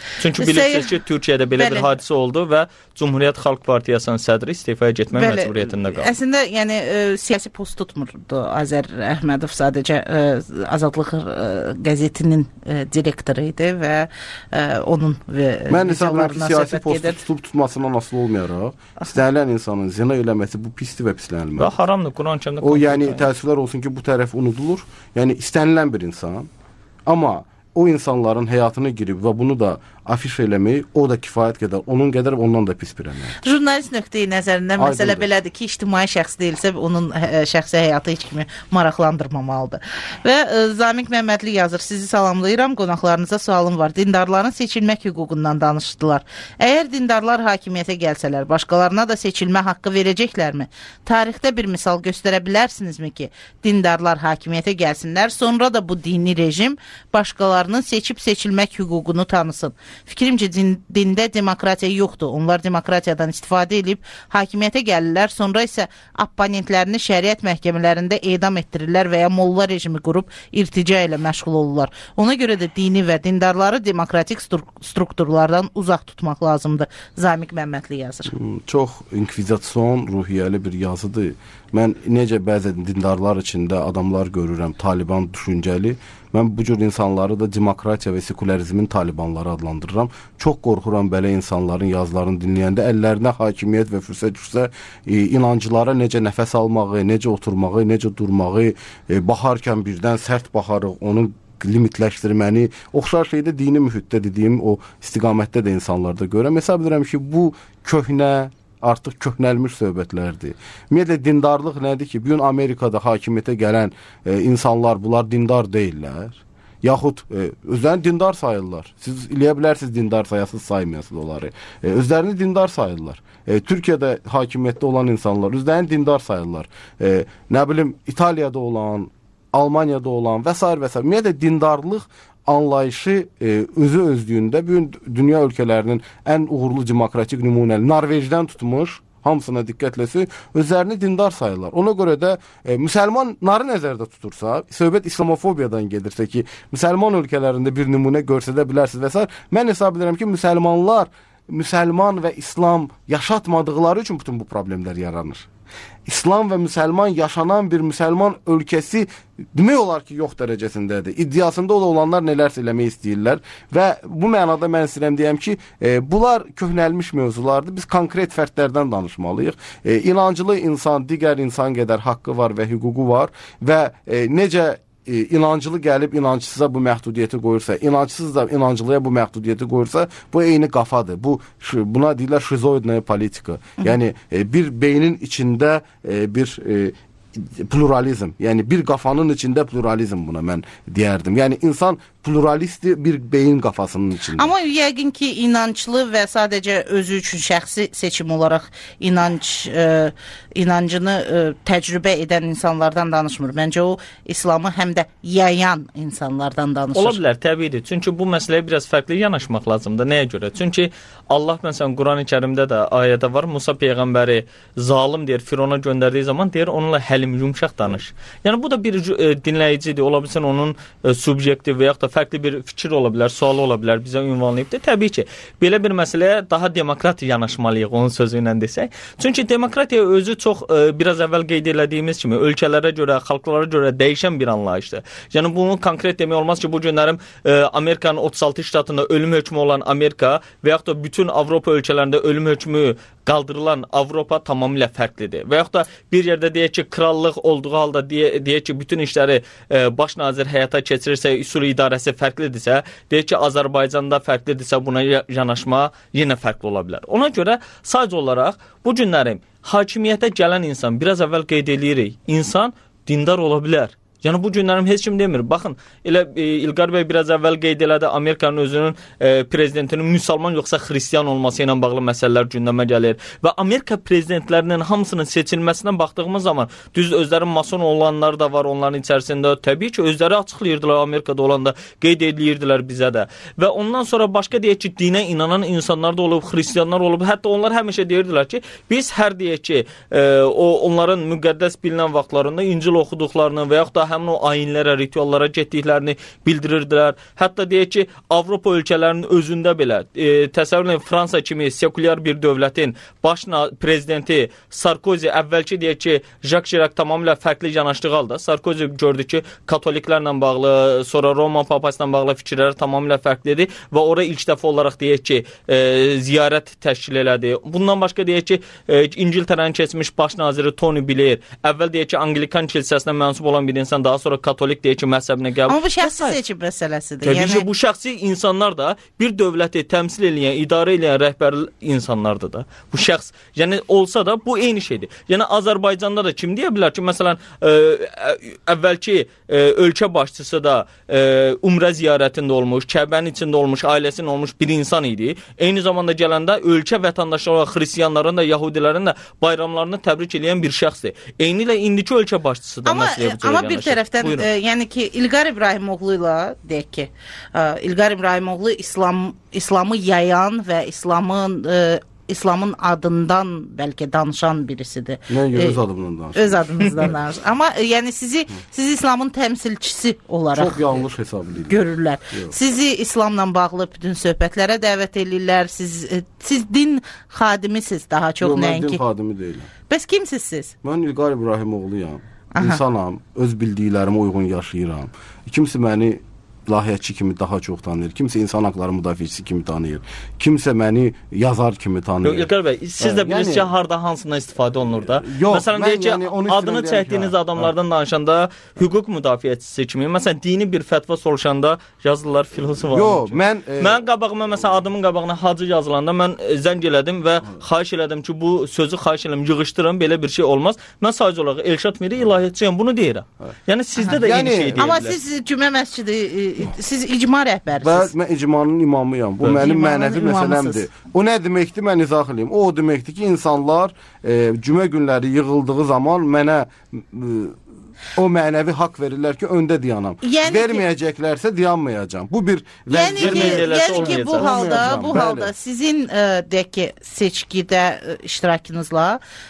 Çünki bilirsiniz ki, Türkiyədə belə Bəli. bir hadisə oldu və Cumhuriyyət Xalq Partiyasının sədri istifaya getmək Bəli. məcburiyyətində qaldı. Əslində, yəni e, siyasi post tutmurdu Azər Əhmədov, sadəcə e, Azadlıq e, qəzetinin e, direktoru idi və e, onun və Mən hesablarım ki, siyasi post tutub tutmasından asılı olmayaraq, istənilən insanın zina eləməsi bu pisdir və pislənilməlidir. Və haramdır, Quran-Kərimdə. O, yəni təəssüflər olsun ki, bu tərəf unudulur. Yəni istənilən bir insan, amma o insanların həyatına girib və bunu da afiş eləmək, o da kifayət qədər, onun qədər ondan da pis bir əməldir. Jurnalist nöqteyi nəzərindən məsələ belədir ki, ictimai şəxs deyilsə, onun ə, şəxsi həyatı heç kimi maraqlandırmamalıdır. Və ə, Zamiq Məmmədli yazır, sizi salamlayıram, qonaqlarınıza sualım var. Dindarların seçilmək hüququndan danışdılar. Əgər dindarlar hakimiyyətə gəlsələr, başqalarına da seçilmə haqqı verəcəklərmi? Tarixdə bir misal göstərə bilərsinizmi ki, dindarlar hakimiyyətə gəlsinlər, sonra da bu dini rejim başqalarının seçib seçilmək hüququnu tanısın. Fikrimcə din, dində demokratiya yoxdur. Onlar demokratiyadan istifadə edib hakimiyyətə gəlirlər, sonra isə opponentlərini şəriət məhkəmələrində edam etdirirlər və ya molla rejimi qurub irtica ilə məşğul olurlar. Ona görə də dini və dindarları demokratik strukturlardan uzaq tutmaq lazımdır. Zamiq Məmmədli yazır. Çox inkvizasyon ruhiyyəli bir yazıdır. Mən necə bəzi dindarlar içində adamlar görürəm, Taliban düşüncəli. Mən bu cür insanları da demokratiya və sekularizmin talibanları adlandırıram. Çox qorxuram belə insanların yazılarını dinləyəndə əllərinə hakimiyyət və fürsət düşsə, e, inancılara necə nəfəs almağı, necə oturmağı, necə durmağı, e, baxarkən birdən sərt baxarıq, onun limitləşdirməni, oxşar şeydə dini mühitdə dediyim o istiqamətdə də insanlarda görürəm. Hesab edirəm ki, bu köhnə, artıq köhnəlmiş söhbətlərdir. Ümumiyyətlə, dindarlıq nədir ki, bugün Amerikada hakimiyyətə gələn e, insanlar, bunlar dindar deyirlər. Yaxud e, özlərini dindar sayırlar. Siz eləyə bilərsiniz dindar sayasız saymayasınız onları. E, özlərini dindar sayırlar. E, Türkiyədə hakimiyyətdə olan insanlar özlərini dindar sayırlar. E, nə bilim, İtaliyada olan, Almaniyada olan və s. və s. Ümumiyyətlə, dindarlıq anlayışı e, özü özlüyündə bugün dünya ölkələrinin ən uğurlu demokratik nümunəli Norveçdən tutmuş, hamısına diqqətləsi, özlərini dindar sayırlar. Ona görə də e, müsəlmanları nəzərdə tutursa, söhbət islamofobiyadan gedirsə ki, müsəlman ölkələrində bir nümunə görsədə bilərsiniz və s. Mən hesab edirəm ki, müsəlmanlar, müsəlman və İslam yaşatmadıqları üçün bütün bu problemlər yaranır. İslam və müsəlman yaşanan bir müsəlman ölkəsi demək olar ki, yox dərəcəsindədir. İddiasında olanlar nələrsə eləmək istəyirlər və bu mənada mən istəyirəm deyəm ki, e, bunlar köhnəlmiş mövzulardır. Biz konkret fərdlərdən danışmalıyıq. E, inancılı insan digər insan qədər haqqı var və hüququ var və e, necə e, inancılı gəlib inancısıza bu məhdudiyyəti qoyursa, inancısız da inancılıya bu məhdudiyyəti qoyursa, bu eyni qafadır. Bu buna deyirlər şizoid politika. Yəni e, bir beynin içində e, bir e, pluralizm, yəni bir qafanın içində pluralizm buna mən deyərdim. Yəni insan pluralisti bir beyin qafasının içində. Amma yəqin ki, inanclı və sadəcə özü üçün şəxsi seçim olaraq inanc e, inancını e, təcrübə edən insanlardan danışmır. Məncə o İslamı həm də yayan insanlardan danışır. Ola bilər, təbiidir. Çünki bu məsələyə biraz fərqli yanaşmaq lazımdır. Nəyə görə? Çünki Allah məsələn Quran-ı Kərimdə də ayədə var. Musa peyğəmbəri zalim deyir, Firona göndərdiyi zaman deyir onunla həlim, yumşaq danış. Yəni bu da bir e, dinləyicidir. Ola bilsin onun e, subyektiv və yaxud da fərqli bir fikir ola bilər, sualı ola bilər, bizə ünvanlayıbdır. Təbii ki, belə bir məsələyə daha demokrat yanaşmalıyıq, onun sözü ilə desək. Çünki demokratiya özü çox e, biraz əvvəl qeyd elədiyimiz kimi ölkələrə görə, xalqlara görə dəyişən bir anlayışdır. Yəni bunu konkret demək olmaz ki, bu günlərim e, Amerikanın otuz altı ştatında ölüm hökmü olan Amerika və yaxud da bütün Avropa ölkələrində ölüm hökmü qaldırılan Avropa tamamilə fərqlidir. Və yaxud da bir yerdə deyək ki, krallıq olduğu halda deyə, deyək ki, bütün işləri e, baş nazir həyata keçirirsə, üsul idarəsi fərqlidirsə, deyək ki, Azərbaycanda fərqlidirsə, buna yanaşma yenə fərqli ola bilər. Ona görə sadəcə olaraq bu günlərim hakimiyyətə gələn insan, biraz əvvəl qeyd edirik, insan dindar ola bilər. Yəni bu günlərim heç kim demir. Baxın, elə e, İlqar bəy biraz əvvəl qeyd elədi, Amerikanın özünün e, prezidentinin müsəlman yoxsa xristian olması ilə bağlı məsələlər gündəmə gəlir. Və Amerika prezidentlərinin hamısının seçilməsindən baxdığımız zaman düz özləri mason olanlar da var onların içərisində. Təbii ki, özləri açıqlayırdılar Amerikada olanda, qeyd edirdilər bizə də. Və ondan sonra başqa deyək ki, dinə inanan insanlar da olub, xristianlar olub. Hətta onlar həmişə deyirdilər ki, biz hər deyək ki, e, o onların müqəddəs bilinən vaxtlarında İncil oxuduqlarını və yaxud da həmin o ayinlərə, rituallara getdiklərini bildirirdilər. Hətta deyək ki, Avropa ölkələrinin özündə belə e, təsəvvür edin, Fransa kimi sekulyar bir dövlətin baş prezidenti Sarkozy əvvəlki deyək ki, Jacques Chirac tamamilə fərqli yanaşdığı halda Sarkozy gördü ki, katoliklərlə bağlı, sonra Roma papası ilə bağlı fikirləri tamamilə fərqlidir və ora ilk dəfə olaraq deyək ki, e, ziyarət təşkil elədi. Bundan başqa deyək ki, e, İngiltərənin keçmiş baş naziri Tony Blair əvvəl deyək ki, Anglikan kilsəsinə mənsub olan bir insan, daha sonra katolik deyək ki, məzhəbinə qəbul. Amma bu şəxsi seçim məsələsidir. Təbii yəni... ki, bu şəxsi insanlar da bir dövləti təmsil edən, idarə edən rəhbər insanlardır da. Bu şəxs, yəni olsa da bu eyni şeydir. Yəni Azərbaycanda da kim deyə bilər ki, məsələn, ə, əvvəlki ə, ölkə başçısı da ə, Umrə ziyarətində olmuş, Kəbənin içində olmuş, ailəsinin olmuş bir insan idi. Eyni zamanda gələndə ölkə vətəndaşları olan xristianların da, yahudilərin də bayramlarını təbrik edən bir şəxsdir. Eyni ilə indiki ölkə başçısı da amma, məsələyə bu cür amma bir tərəfdən, ə, yəni ki, İlqar İbrahimoğlu ilə deyək ki, ə, İlqar İbrahimoğlu İslam İslamı yayan və İslamın ə, İslamın adından bəlkə danışan birisidir. Nə öz adımdan danışır. Öz adınızdan danışır. Amma yəni sizi sizi İslamın təmsilçisi olaraq çox yanlış hesab edirlər. Görürlər. Yox. Sizi İslamla bağlı bütün söhbətlərə dəvət edirlər. Siz siz din xadimisiniz daha çox nəinki. nəinki. Yox, mən din xadimi deyiləm. Bəs kimsiz siz? Mən İlqar İbrahimoğluyam. İnsanam, öz bildiklərimə uyğun yaşayıram. Kimsə məni ilahiyyatçı kimi daha çox tanıyır. Kimsə insan haqları müdafiəçisi kimi tanıyır. Kimsə məni yazar kimi tanıyır. İlqar bəy, siz də bilirsiniz ki, yəni, harda hansından istifadə olunur da. Yox, məsələn, deyək ki, yəni, adını çəkdiyiniz ki, adamlardan ha. danışanda hüquq müdafiəçisi kimi, məsələn, dini bir fətva soruşanda yazırlar filosof. Yox, mən... E... Mən qabağıma, məsələn, adımın qabağına hacı yazılanda mən e, zəng elədim və xahiş elədim ki, bu sözü xahiş elədim, yığışdırın, belə bir şey olmaz. Mən sadəcə olaraq Elşad Miri ilahiyyatçıyam, bunu deyirəm. Ha. Yəni, sizdə də yəni, eyni şey deyirlər. Amma siz cümə məscidi, siz icma rəhbərsiniz. Mən icmanın imamıyam. Bu mənim mənəvi məsələmdir. O nə deməkdir, mən izah edeyim. O, o deməkdir ki, insanlar e, cümə günləri yığıldığı zaman mənə e, o mənəvi haqq verirlər ki, öndə dayanam. Yəni verməyəcəklərsə dayanmayacağam. Bu bir yəni ki, yəni ki, bu halda, bu Bəli. halda sizin e, deyək ki, seçkidə e, iştirakınızla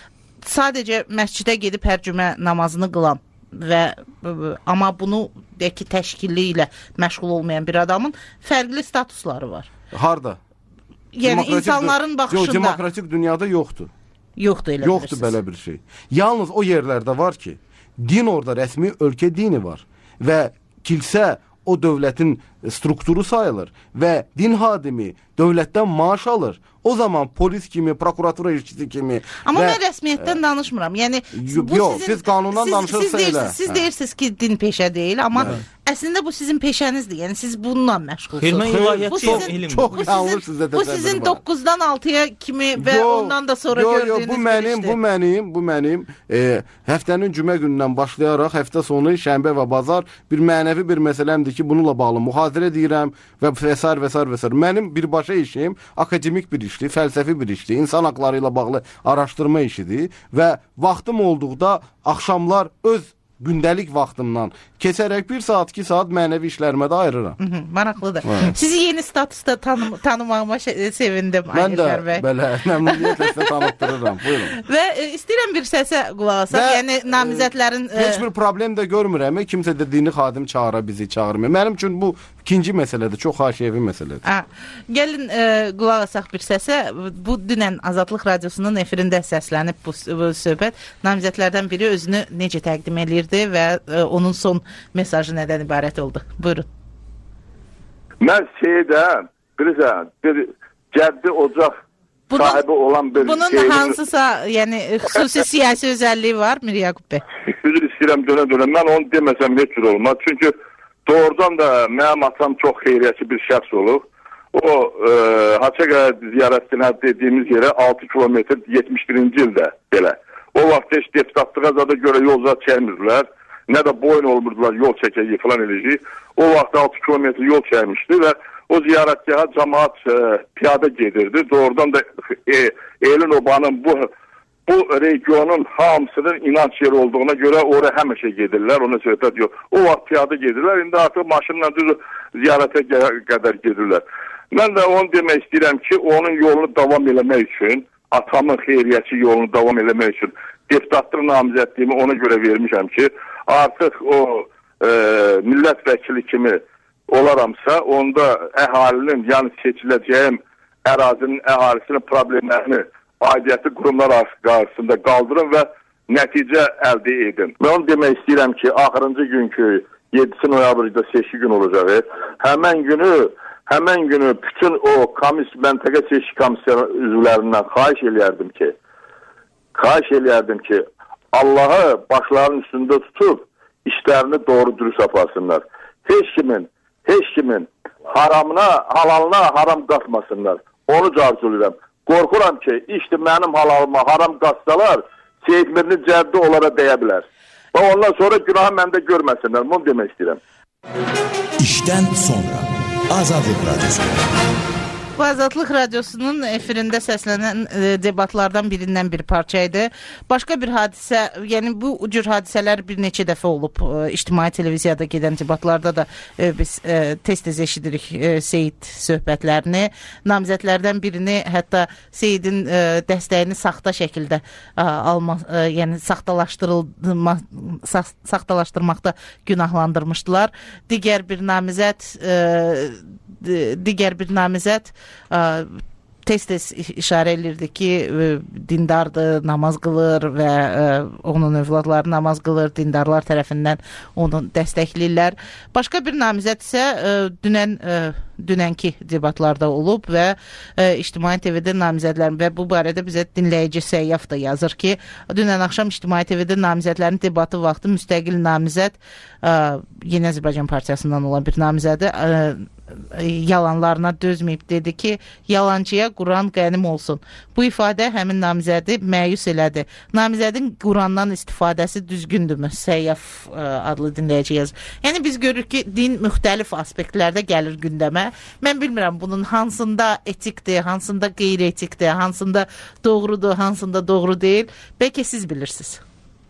sadəcə məscidə gedib hər cümə namazını qılan və amma bunu deyək ki, təşkili ilə məşğul olmayan bir adamın fərqli statusları var. Harda? Yəni demokratik insanların baxışında. Yox, demokratik dünyada yoxdur. Yoxdur elə Yoxdur bilirsiniz. Belə bir şey. Yalnız o yerlərdə var ki, din orada rəsmi ölkə dini var və kilsə o dövlətin strukturu sayılır və din hadimi dövlətdən maaş alır. O zaman polis kimi, prokuratura işçisi kimi. Amma və, mən rəsmiyyətdən ə, danışmıram. Yəni bu yox, sizin, siz qanundan siz, danışırsınız siz elə. Siz deyirsiniz ki, din peşə deyil, amma hə. əslində bu sizin peşənizdir. Yəni siz bununla məşğulsunuz. Bu sizin çox yanlış sizə Bu sizin doqquzdan altıya kimi və yo, ondan da sonra yo, gördüyünüz yo, bu mənim, bu mənim, bu mənim e, həftənin cümə günündən başlayaraq həftə sonu şənbə və bazar bir mənəvi bir məsələmdir ki, bununla bağlı mühazirə deyirəm və vəsar vəsar vəsar. Mənim birbaşa işim akademik bir işdir, fəlsəfi bir işdir, insan haqları ilə bağlı araşdırma işidir və vaxtım olduqda axşamlar öz gündəlik vaxtımdan keçərək bir saat, iki saat mənəvi işlərimə də ayırıram. Hı -hı, maraqlıdır. Hı. Sizi yeni statusda tanım tanımağıma sevindim. Mən də belə məmnuniyyətlə sizə tanıtdırıram. Buyurun. Və e, istəyirəm bir səsə qulaq asaq. Yəni namizədlərin e, heç bir problem də görmürəm. Kimsə də dini xadim çağıra bizi çağırmır. Mənim üçün bu ikinci məsələdir, çox xaşiyəvi məsələdir. Ha, gəlin e, qulaq asaq bir səsə. Bu dünən Azadlıq Radiosunun efirində səslənib bu, bu söhbət. Namizədlərdən biri özünü necə təqdim eləyirdi və e, onun son mesajı nədən ibarət oldu? Buyurun. Mən şeydə, bilirsən, bir cəddi ocaq bunun, sahibi olan bir bunun şeyin... hansısa, yəni xüsusi siyasi özəlliyi var Mir Yaqub bəy? Üzr istəyirəm dönə-dönə. Mən onu deməsəm heç cür olmaz. Çünki doğrudan da mənim atam çox xeyriyyəçi bir şəxs olub. O, e, Haçaqa ziyarətinə dediyimiz yerə altı kilometr yetmiş birinci ildə belə. O vaxt heç deputatlığa zada görə yol zad çəkmirdilər. Nə də boyun olmurdular, yol çəkəcək falan eləcək. O vaxt altı kilometr yol çəkmişdi və o ziyarətgaha cəmaat e, piyada gedirdi. Doğrudan da e, Elin Obanın bu bu regionun hamısının inanç yeri olduğuna görə oraya həmişə gedirlər. Ona söhbət yox. O vaxt piyada gedirlər. İndi artıq maşınla düz ziyarətə qədər gedirlər. Mən də onu demək istəyirəm ki, onun yolunu davam eləmək üçün, atamın xeyriyyəçi yolunu davam eləmək üçün deputatlıq namizədliyimi ona görə vermişəm ki, artıq o e, millət vəkili kimi olaramsa, onda əhalinin, yəni seçiləcəyim ərazinin əhalisinin problemlərini aidiyyəti qurumlar qarşısında qaldırın və nəticə əldə edin. Mən onu demək istəyirəm ki, axırıncı günkü yeddisi noyabrda seçki gün olacaq. Həmən günü, həmən günü bütün o komis, məntəqə seçki komissiyası üzvlərindən xahiş eləyərdim ki, xahiş eləyərdim ki, Allahı başlarının üstündə tutub işlərini doğru dürüst aparsınlar. Heç kimin, heç kimin haramına, halalına haram qatmasınlar. Onu cavablayıram. Qorxuram ki, işte mənim halalıma haram qatsalar, Seyidmirli cəddi onlara dəyə bilər. Və ondan sonra günahı məndə görməsinlər. Bunu demək istəyirəm. İşdən sonra Azadlıq Radyosu. Bu Azadlıq Radyosu'nun efirində səslənən e, debatlardan birindən bir parçaydı. Başqa bir hadisə, yəni bu cür hadisələr bir neçə dəfə olub. E, İctimai televiziyada gedən debatlarda da e, biz e, tez-tez eşidirik e, Seyid söhbətlərini. Namizədlərdən birini hətta Seyidin e, dəstəyini saxta şəkildə e, alma, e, yəni saxtalaşdırılma, sa saxtalaşdırmaqda günahlandırmışdılar. Digər bir namizəd e, digər bir namizəd tez-tez işarə edirdi ki, dindardır, namaz qılır və onun övladları namaz qılır, dindarlar tərəfindən onu dəstəkləyirlər. Başqa bir namizəd isə dünən dünənki debatlarda olub və e, İctimai T V-də namizədlərin və bu barədə bizə dinləyici Səyyaf da yazır ki, dünən axşam İctimai T V-də namizədlərin debatı vaxtı müstəqil namizəd e, Yeni Azərbaycan Partiyasından olan bir namizədi e, yalanlarına dözməyib, dedi ki, yalancıya Quran qənim olsun. Bu ifadə həmin namizədi məyus elədi. Namizədin Qurandan istifadəsi düzgündürmü? Səyyaf ə, adlı dinləyici yazır. Yəni biz görürük ki, din müxtəlif aspektlərdə gəlir gündəmə. Mən bilmirəm bunun hansında etikdir, hansında qeyri-etikdir, hansında doğrudur, hansında doğru deyil. Bəlkə siz bilirsiniz.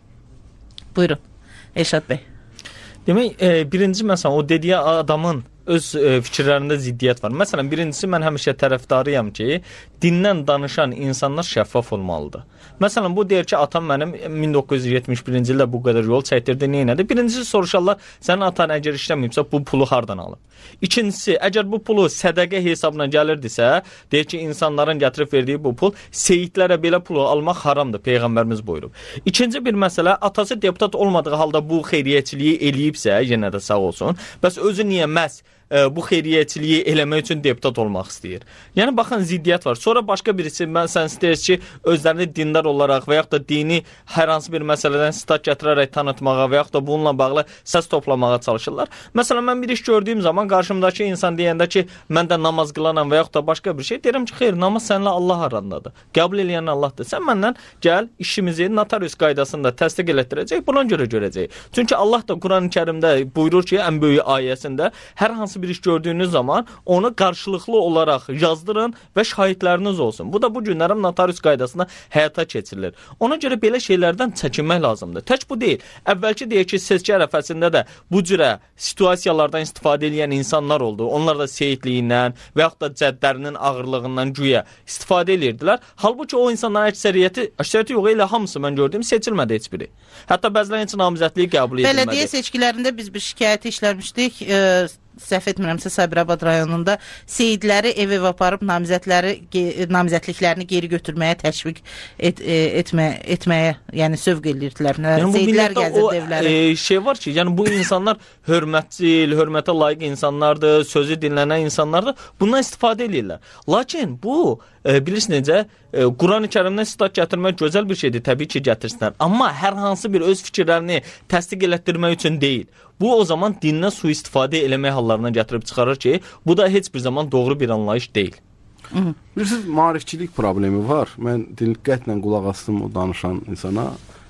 Buyurun, Elşad bəy. Demək, e, birinci məsələn, o dediyi adamın öz e, fikirlərində ziddiyyət var. Məsələn, birincisi mən həmişə tərəfdarıyam ki, dindən danışan insanlar şəffaf olmalıdır. Məsələn, bu deyir ki, atam mənim min doqquz yüz yetmiş birinci ildə bu qədər yol çəkdirdi, nə elədi? Birincisi soruşarlar, sənin atan əgər işləməyibsə, bu pulu hardan alıb? İkincisi, əgər bu pulu sədəqə hesabına gəlirdisə, deyir ki, insanların gətirib verdiyi bu pul, seyidlərə belə pulu almaq haramdır, Peyğəmbərimiz buyurub. İkinci bir məsələ, atası deputat olmadığı halda bu xeyriyyəçiliyi eləyibsə, yenə də sağ olsun, bəs özü niyə məhz bu xeyriyyəçiliyi eləmək üçün deputat olmaq istəyir. Yəni, baxın, ziddiyyət var. Sonra başqa birisi, mən sən istəyir ki, özlərini dindar olaraq və yaxud da dini hər hansı bir məsələdən sitat gətirərək tanıtmağa və yaxud da bununla bağlı səs toplamağa çalışırlar. Məsələn, mən bir iş gördüyüm zaman qarşımdakı insan deyəndə ki, mən də namaz qılanam və yaxud da başqa bir şey, deyirəm ki, xeyr, namaz səninlə Allah arandadır. Qəbul eləyən Allahdır. Sən məndən gəl, işimizi notarius qaydasında təsdiq elətdirəcək, buna görə görəcək. Çünki Allah da Quran-ı Kərimdə buyurur ki, ən böyük ayəsində hər hansı bir iş gördüyünüz zaman onu qarşılıqlı olaraq yazdırın və şahidləriniz olsun. Bu da bu günlərim notarius qaydasında həyata keçirilir. Ona görə belə şeylərdən çəkinmək lazımdır. Tək bu deyil. Əvvəlki deyək ki, seçki ərəfəsində də bu cürə situasiyalardan istifadə edən insanlar oldu. Onlar da seyidliyindən və yaxud da cəddlərinin ağırlığından güya istifadə edirdilər. Halbuki o insanların əksəriyyəti, əksəriyyəti yox, elə hamısı mən gördüyüm seçilmədi heç biri. Hətta bəzilər heç namizədliyi qəbul edilmədi. Bələdiyyə seçkilərində biz bir şikayət işləmişdik. E səhv etmirəmsə Sabirabad rayonunda seyidləri ev-ev aparıb namizədləri, namizədliklərini geri götürməyə təşviq et, etmə, etməyə, yəni sövq edirdilər. Yəni, seyidlər gəzirdi evləri. E, şey var ki, yəni bu insanlar hörmətçil, hörmətə layiq insanlardır, sözü dinlənən insanlardır. Bundan istifadə edirlər. Lakin bu, e, bilirsiniz necə, e, Quran-ı Kərimdən sitat gətirmək gözəl bir şeydir, təbii ki gətirsinlər. Amma hər hansı bir öz fikirlərini təsdiq elətdirmək üçün deyil. Bu o zaman dindən sui-istifadə eləmək hallarına gətirib çıxarır ki, bu da heç bir zaman doğru bir anlayış deyil. Bilirsiniz, maarifçilik problemi var. Mən diqqətlə qulaq astım o danışan insana.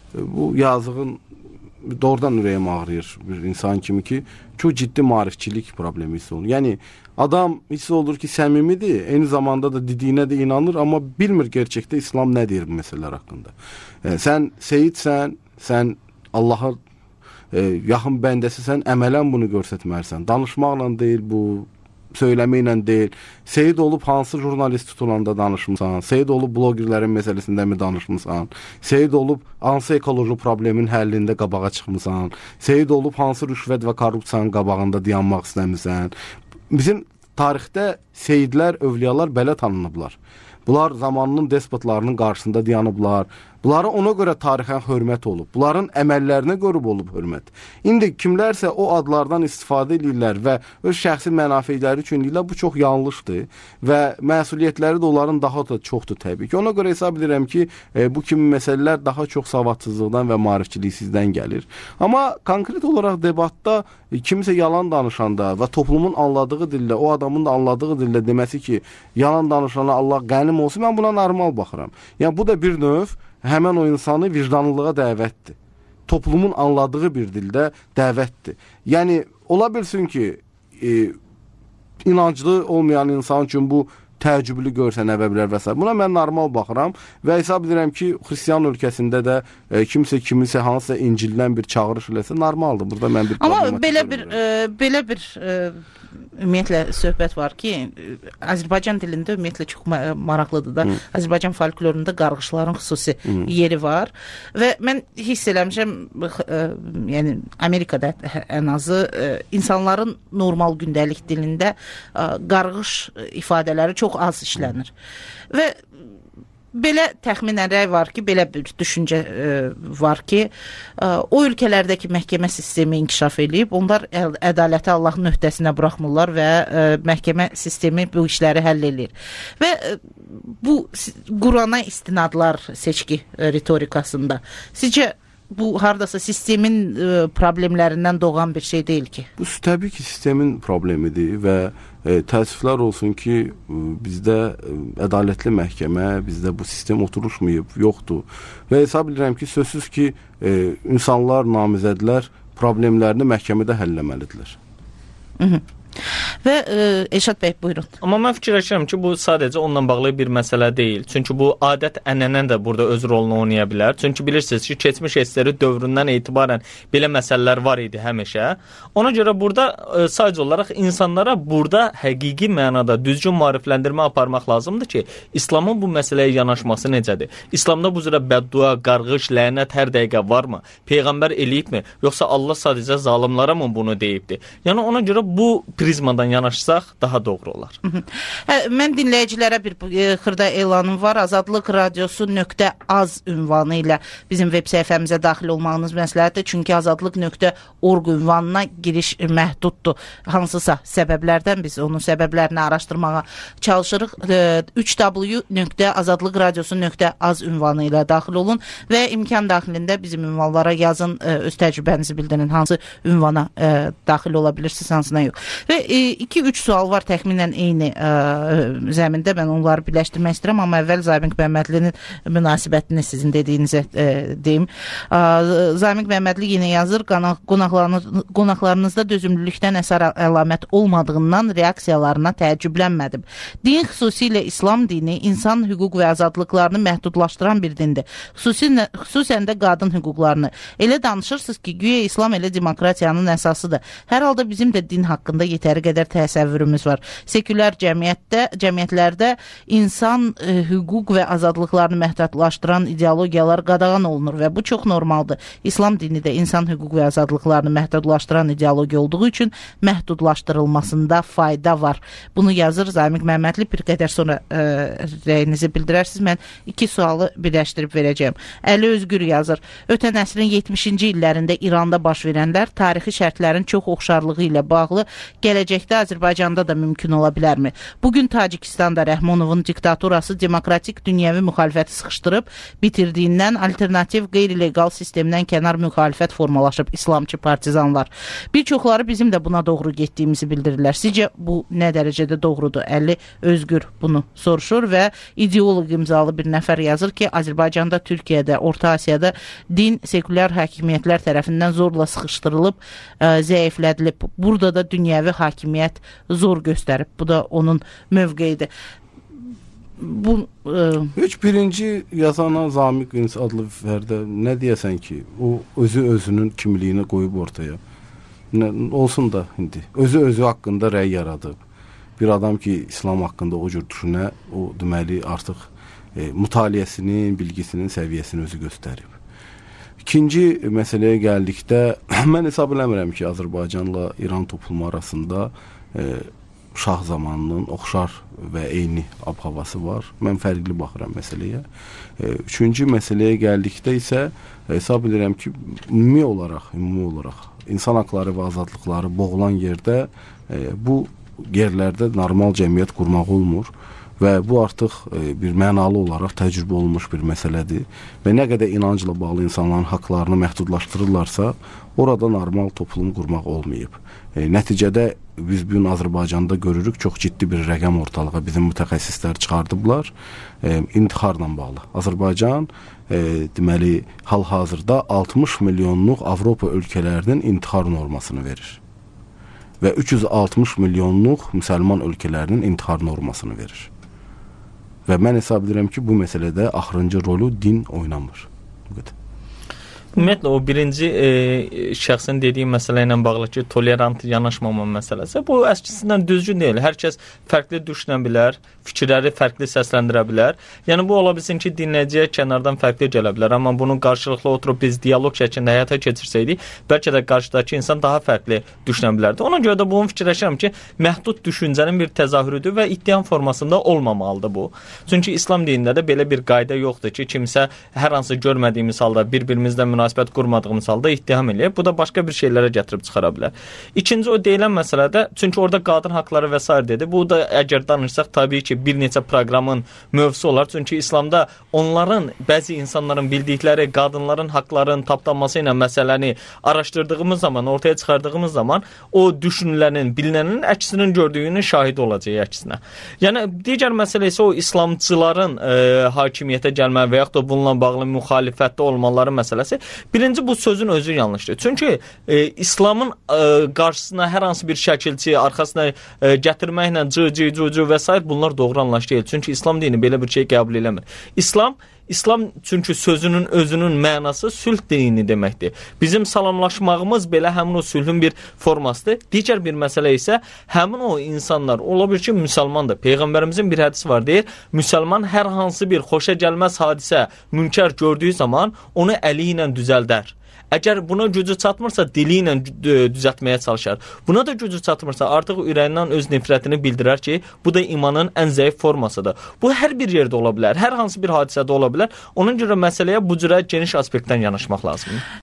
Bu yazığın doğrudan ürəyim ağrıyır bir insan kimi ki, çox ciddi maarifçilik problemi hiss olunur. Yəni, adam hiss olur ki, səmimidir, eyni zamanda da dediyinə də inanır, amma bilmir gerçəkdə İslam nə deyir bu məsələlər haqqında. E, sən seyidsən, sən Allaha e, yaxın bəndəsisən, əmələn bunu göstərməlisən. Danışmaqla deyil bu, söyləməklə deyil. Seyid olub hansı jurnalist tutulanda danışmısan? Seyid olub blogerlərin məsələsində mi danışmısan? Seyid olub hansı ekoloji problemin həllində qabağa çıxmısan? Seyid olub hansı rüşvət və korrupsiyanın qabağında dayanmaq istəmirsən? Bizim tarixdə seyidlər, övliyalar belə tanınıblar. Bunlar zamanının despotlarının qarşısında dayanıblar. Bunlara ona görə tarixən hörmət olub. Bunların əməllərinə görə olub hörmət. İndi kimlərsə o adlardan istifadə edirlər və öz şəxsi mənafelələri üçün deyirlər, bu çox yanlışdır və məsuliyyətləri də onların daha da çoxdur təbii ki. Ona görə hesab edirəm ki, e, bu kimi məsələlər daha çox savadsızlıqdan və maarifçiliksizdən gəlir. Amma konkret olaraq debatda e, kimsə yalan danışanda və toplumun anladığı dillə, o adamın da anladığı dillə deməsi ki, yalan danışana Allah qənim olsun, mən buna normal baxıram. Yəni bu da bir növ həmən o insanı vicdanlılığa dəvətdir. Toplumun anladığı bir dildə dəvətdir. Yəni, ola bilsin ki, e, inanclı olmayan insan üçün bu təəccüblü görsənə bilər və s. Buna mən normal baxıram və hesab edirəm ki, xristiyan ölkəsində də e, kimsə kimisə hansısa İncildən bir çağırış eləsə normaldır. Burada mən bir Amma belə bir e, belə bir e, ümumiyyətlə söhbət var ki, Azərbaycan dilində ümumiyyətlə çox maraqlıdır da. Hı. Azərbaycan folklorunda qarğışların xüsusi Hı. yeri var və mən hiss eləmişəm, e, yəni Amerikada ən azı e, insanların normal gündəlik dilində e, qarğış ifadələri çox az işlənir. Hı. Və belə təxminən var ki, belə bir düşüncə e, var ki, e, o ölkələrdəki məhkəmə sistemi inkişaf edib, onlar ədaləti Allahın öhdəsinə buraxmırlar və e, məhkəmə sistemi bu işləri həll edir. Və e, bu Qurana istinadlar seçki e, ritorikasında sizcə bu hardasa sistemin e, problemlərindən doğan bir şey deyil ki? Bu təbii ki, sistemin problemidir və e, təəssüflər olsun ki, e, bizdə e, ədalətli məhkəmə, bizdə bu sistem oturuşmayıb, yoxdur. Və hesab edirəm ki, sözsüz ki, e, insanlar, namizədlər problemlərini məhkəmədə həlləməlidirlər. Hı hı. Və e, Elşad bəy, buyurun. Amma mən fikirləşirəm ki, bu sadəcə onunla bağlı bir məsələ deyil. Çünki bu adət ənənən də burada öz rolunu oynaya bilər. Çünki bilirsiniz ki, keçmiş SSR dövründən etibarən belə məsələlər var idi həmişə. Ona görə burada e, sadəcə olaraq insanlara burada həqiqi mənada düzgün maarifləndirmə aparmaq lazımdır ki, İslamın bu məsələyə yanaşması necədir? İslamda bu cürə bəddua, qarğış, lənət hər dəqiqə varmı? Peyğəmbər eləyibmi? Yoxsa Allah sadəcə zalimlara mı bunu deyibdi? Yəni ona görə bu prizmadan yanaşsaq daha doğru olar. Hə, mən dinləyicilərə bir e, xırda elanım var. Azadlıq radiosu nöqtə az ünvanı ilə bizim veb səhifəmizə daxil olmağınız məsləhətdir. Çünki azadlıq nöqtə org ünvanına giriş məhduddur. Hansısa səbəblərdən biz onun səbəblərini araşdırmağa çalışırıq. üç w nöqtə azadlıq radiosu nöqtə az ünvanı ilə daxil olun və imkan daxilində bizim ünvanlara yazın, öz təcrübənizi bildirin, hansı ünvana ə, daxil ola bilirsiniz, hansına yox. Və iki üç sual var təxminən eyni ə, zəmində, mən onları birləşdirmək istəyirəm, amma əvvəl Zamiq Məmmədlinin münasibətini sizin dediyinizə ə, deyim. Ə, Zamiq Məmmədli yenə yazır, qonaqlarınız, qonaqlarınızda dözümlülükdən əsər əlamət olmadığından reaksiyalarına təəccüblənmədim. Din, xüsusilə İslam dini, insan hüquq və azadlıqlarını məhdudlaşdıran bir dindir. Xüsusən, xüsusən də qadın hüquqlarını. Elə danışırsınız ki, güya İslam elə demokratiyanın əsasıdır. Hər halda bizim də din haqqında yetəri qədər təsəvvürümüz var. Sekülər cəmiyyətdə, cəmiyyətlərdə insan e, hüquq və azadlıqlarını məhdudlaşdıran ideologiyalar qadağan olunur və bu çox normaldır. İslam dini də insan hüquq və azadlıqlarını məhdudlaşdıran ideologiya olduğu üçün məhdudlaşdırılmasında fayda var. Bunu yazır Zamiq Məmmədli. Bir qədər sonra e, rəyinizi bildirərsiniz. Mən iki sualı birləşdirib verəcəyim. Əli Özgür yazır. Ötən əsrin yetmişinci illərində İranda baş verənlər tarixi şərtlərin çox oxşarlığı ilə bağlı gələcəkdə Azərbaycanda da mümkün ola bilərmi? Bugün Tacikistanda Rəhmonovun diktaturası demokratik dünyəvi müxalifəti sıxışdırıb bitirdiyindən alternativ qeyri-legal sistemdən kənar müxalifət formalaşıb İslamçı partizanlar. Bir çoxları bizim də buna doğru getdiyimizi bildirirlər. Sizcə bu nə dərəcədə doğrudur? Əli Özgür bunu soruşur və ideoloq imzalı bir nəfər yazır ki, Azərbaycanda, Türkiyədə, Orta Asiyada din sekulyar hakimiyyətlər tərəfindən zorla sıxışdırılıb, ə, zəiflədilib. Burada da dünyəvi hakimiyyət zor göstərib. Bu da onun mövqeyidir. Bu ə... Heç birinci yazana Zamiq adlı fərdə nə deyəsən ki, o özü özünün kimliyini qoyub ortaya. Nə, olsun da indi. Özü özü haqqında rəy yaradıb. bir adam ki İslam haqqında o cür düşünə, o deməli artıq e, mütaliəsinin, bilgisinin səviyyəsini özü göstərib. İkinci məsələyə gəldikdə, mən hesab eləmirəm ki, Azərbaycanla İran toplumu arasında e, şah zamanının oxşar və eyni ab-havası var. Mən fərqli baxıram məsələyə. E, üçüncü məsələyə gəldikdə isə hesab edirəm ki, ümumi olaraq, ümumi olaraq insan haqları və azadlıqları boğulan yerdə e, bu yerlərdə normal cəmiyyət qurmaq olmur və bu artıq e, bir mənalı olaraq təcrübə olunmuş bir məsələdir və nə qədər inancla bağlı insanların haqlarını məhdudlaşdırırlarsa, orada normal toplum qurmaq olmayıb. E, nəticədə biz bugün Azərbaycanda görürük, çox ciddi bir rəqəm ortalığa bizim mütəxəssislər çıxardıblar e, intixarla bağlı. Azərbaycan e, deməli hal-hazırda altmış milyonluq Avropa ölkələrinin intixar normasını verir və üç yüz altmış milyonluq müsəlman ölkələrinin intixar normasını verir. Və mən hesab edirəm ki, bu məsələdə axırıncı rolu din oynamır. Bu qədər. Ümumiyyətlə, o birinci e, şəxsin dediyi məsələ ilə bağlı ki, tolerant yanaşmama məsələsi, bu əslində düzgün deyil. Hər kəs fərqli düşünə bilər, fikirləri fərqli səsləndirə bilər. Yəni, bu ola bilsin ki, dinləyiciyə kənardan fərqli gələ bilər, amma bunun qarşılıqlı oturub biz dialoq şəklində həyata keçirsəydik, bəlkə də qarşıdakı insan daha fərqli düşünə bilərdi. Ona görə də bunu fikirləşirəm ki, məhdud düşüncənin bir təzahürüdür və ittiham formasında olmamalıdır bu. Çünki İslam dinində də belə bir qayda yoxdur ki, kimsə hər hansı görmədiyimiz halda bir-birimizlə münasibət qurmadığımız halda ittiham eləyir. Bu da başqa bir şeylərə gətirib çıxara bilər. İkinci o deyilən məsələdə, çünki orada qadın haqları və s. dedi. Bu da əgər danışsaq, tabii ki, bir neçə proqramın mövzusu olar. Çünki İslamda onların, bəzi insanların bildikləri qadınların haqlarının tapdanması ilə məsələni araşdırdığımız zaman, ortaya çıxardığımız zaman o düşünülənin, bilinənin əksinin gördüyünün şahidi olacaq əksinə. Yəni, digər məsələ isə o İslamçıların e, hakimiyyətə gəlmə və yaxud da bununla bağlı müxalifətdə olmaları məsələsi. Birinci, bu sözün özü yanlışdır. Çünki e, İslamın e, qarşısına hər hansı bir şəkilçi, arxasına e, gətirməklə cı, cı, cı, cı və s. bunlar doğru anlayış deyil. Çünki İslam dini belə bir şey qəbul eləmir. İslam İslam çünki sözünün özünün mənası sülh dini deməkdir. Bizim salamlaşmağımız belə həmin o sülhün bir formasıdır. Digər bir məsələ isə həmin o insanlar, ola bilir ki, müsəlmandır. Peyğəmbərimizin bir hədisi var, deyir, müsəlman hər hansı bir xoşa gəlməz hadisə, münkər gördüyü zaman onu əli ilə düzəldər. Əgər buna gücü çatmırsa, dili ilə düzəltməyə çalışar. Buna da gücü çatmırsa, artıq ürəyindən öz nifrətini bildirər ki, bu da imanın ən zəif formasıdır. Bu, hər bir yerdə ola bilər, hər hansı bir hadisədə ola bilər. Onun görə məsələyə bu cürə geniş aspektdən yanaşmaq lazımdır.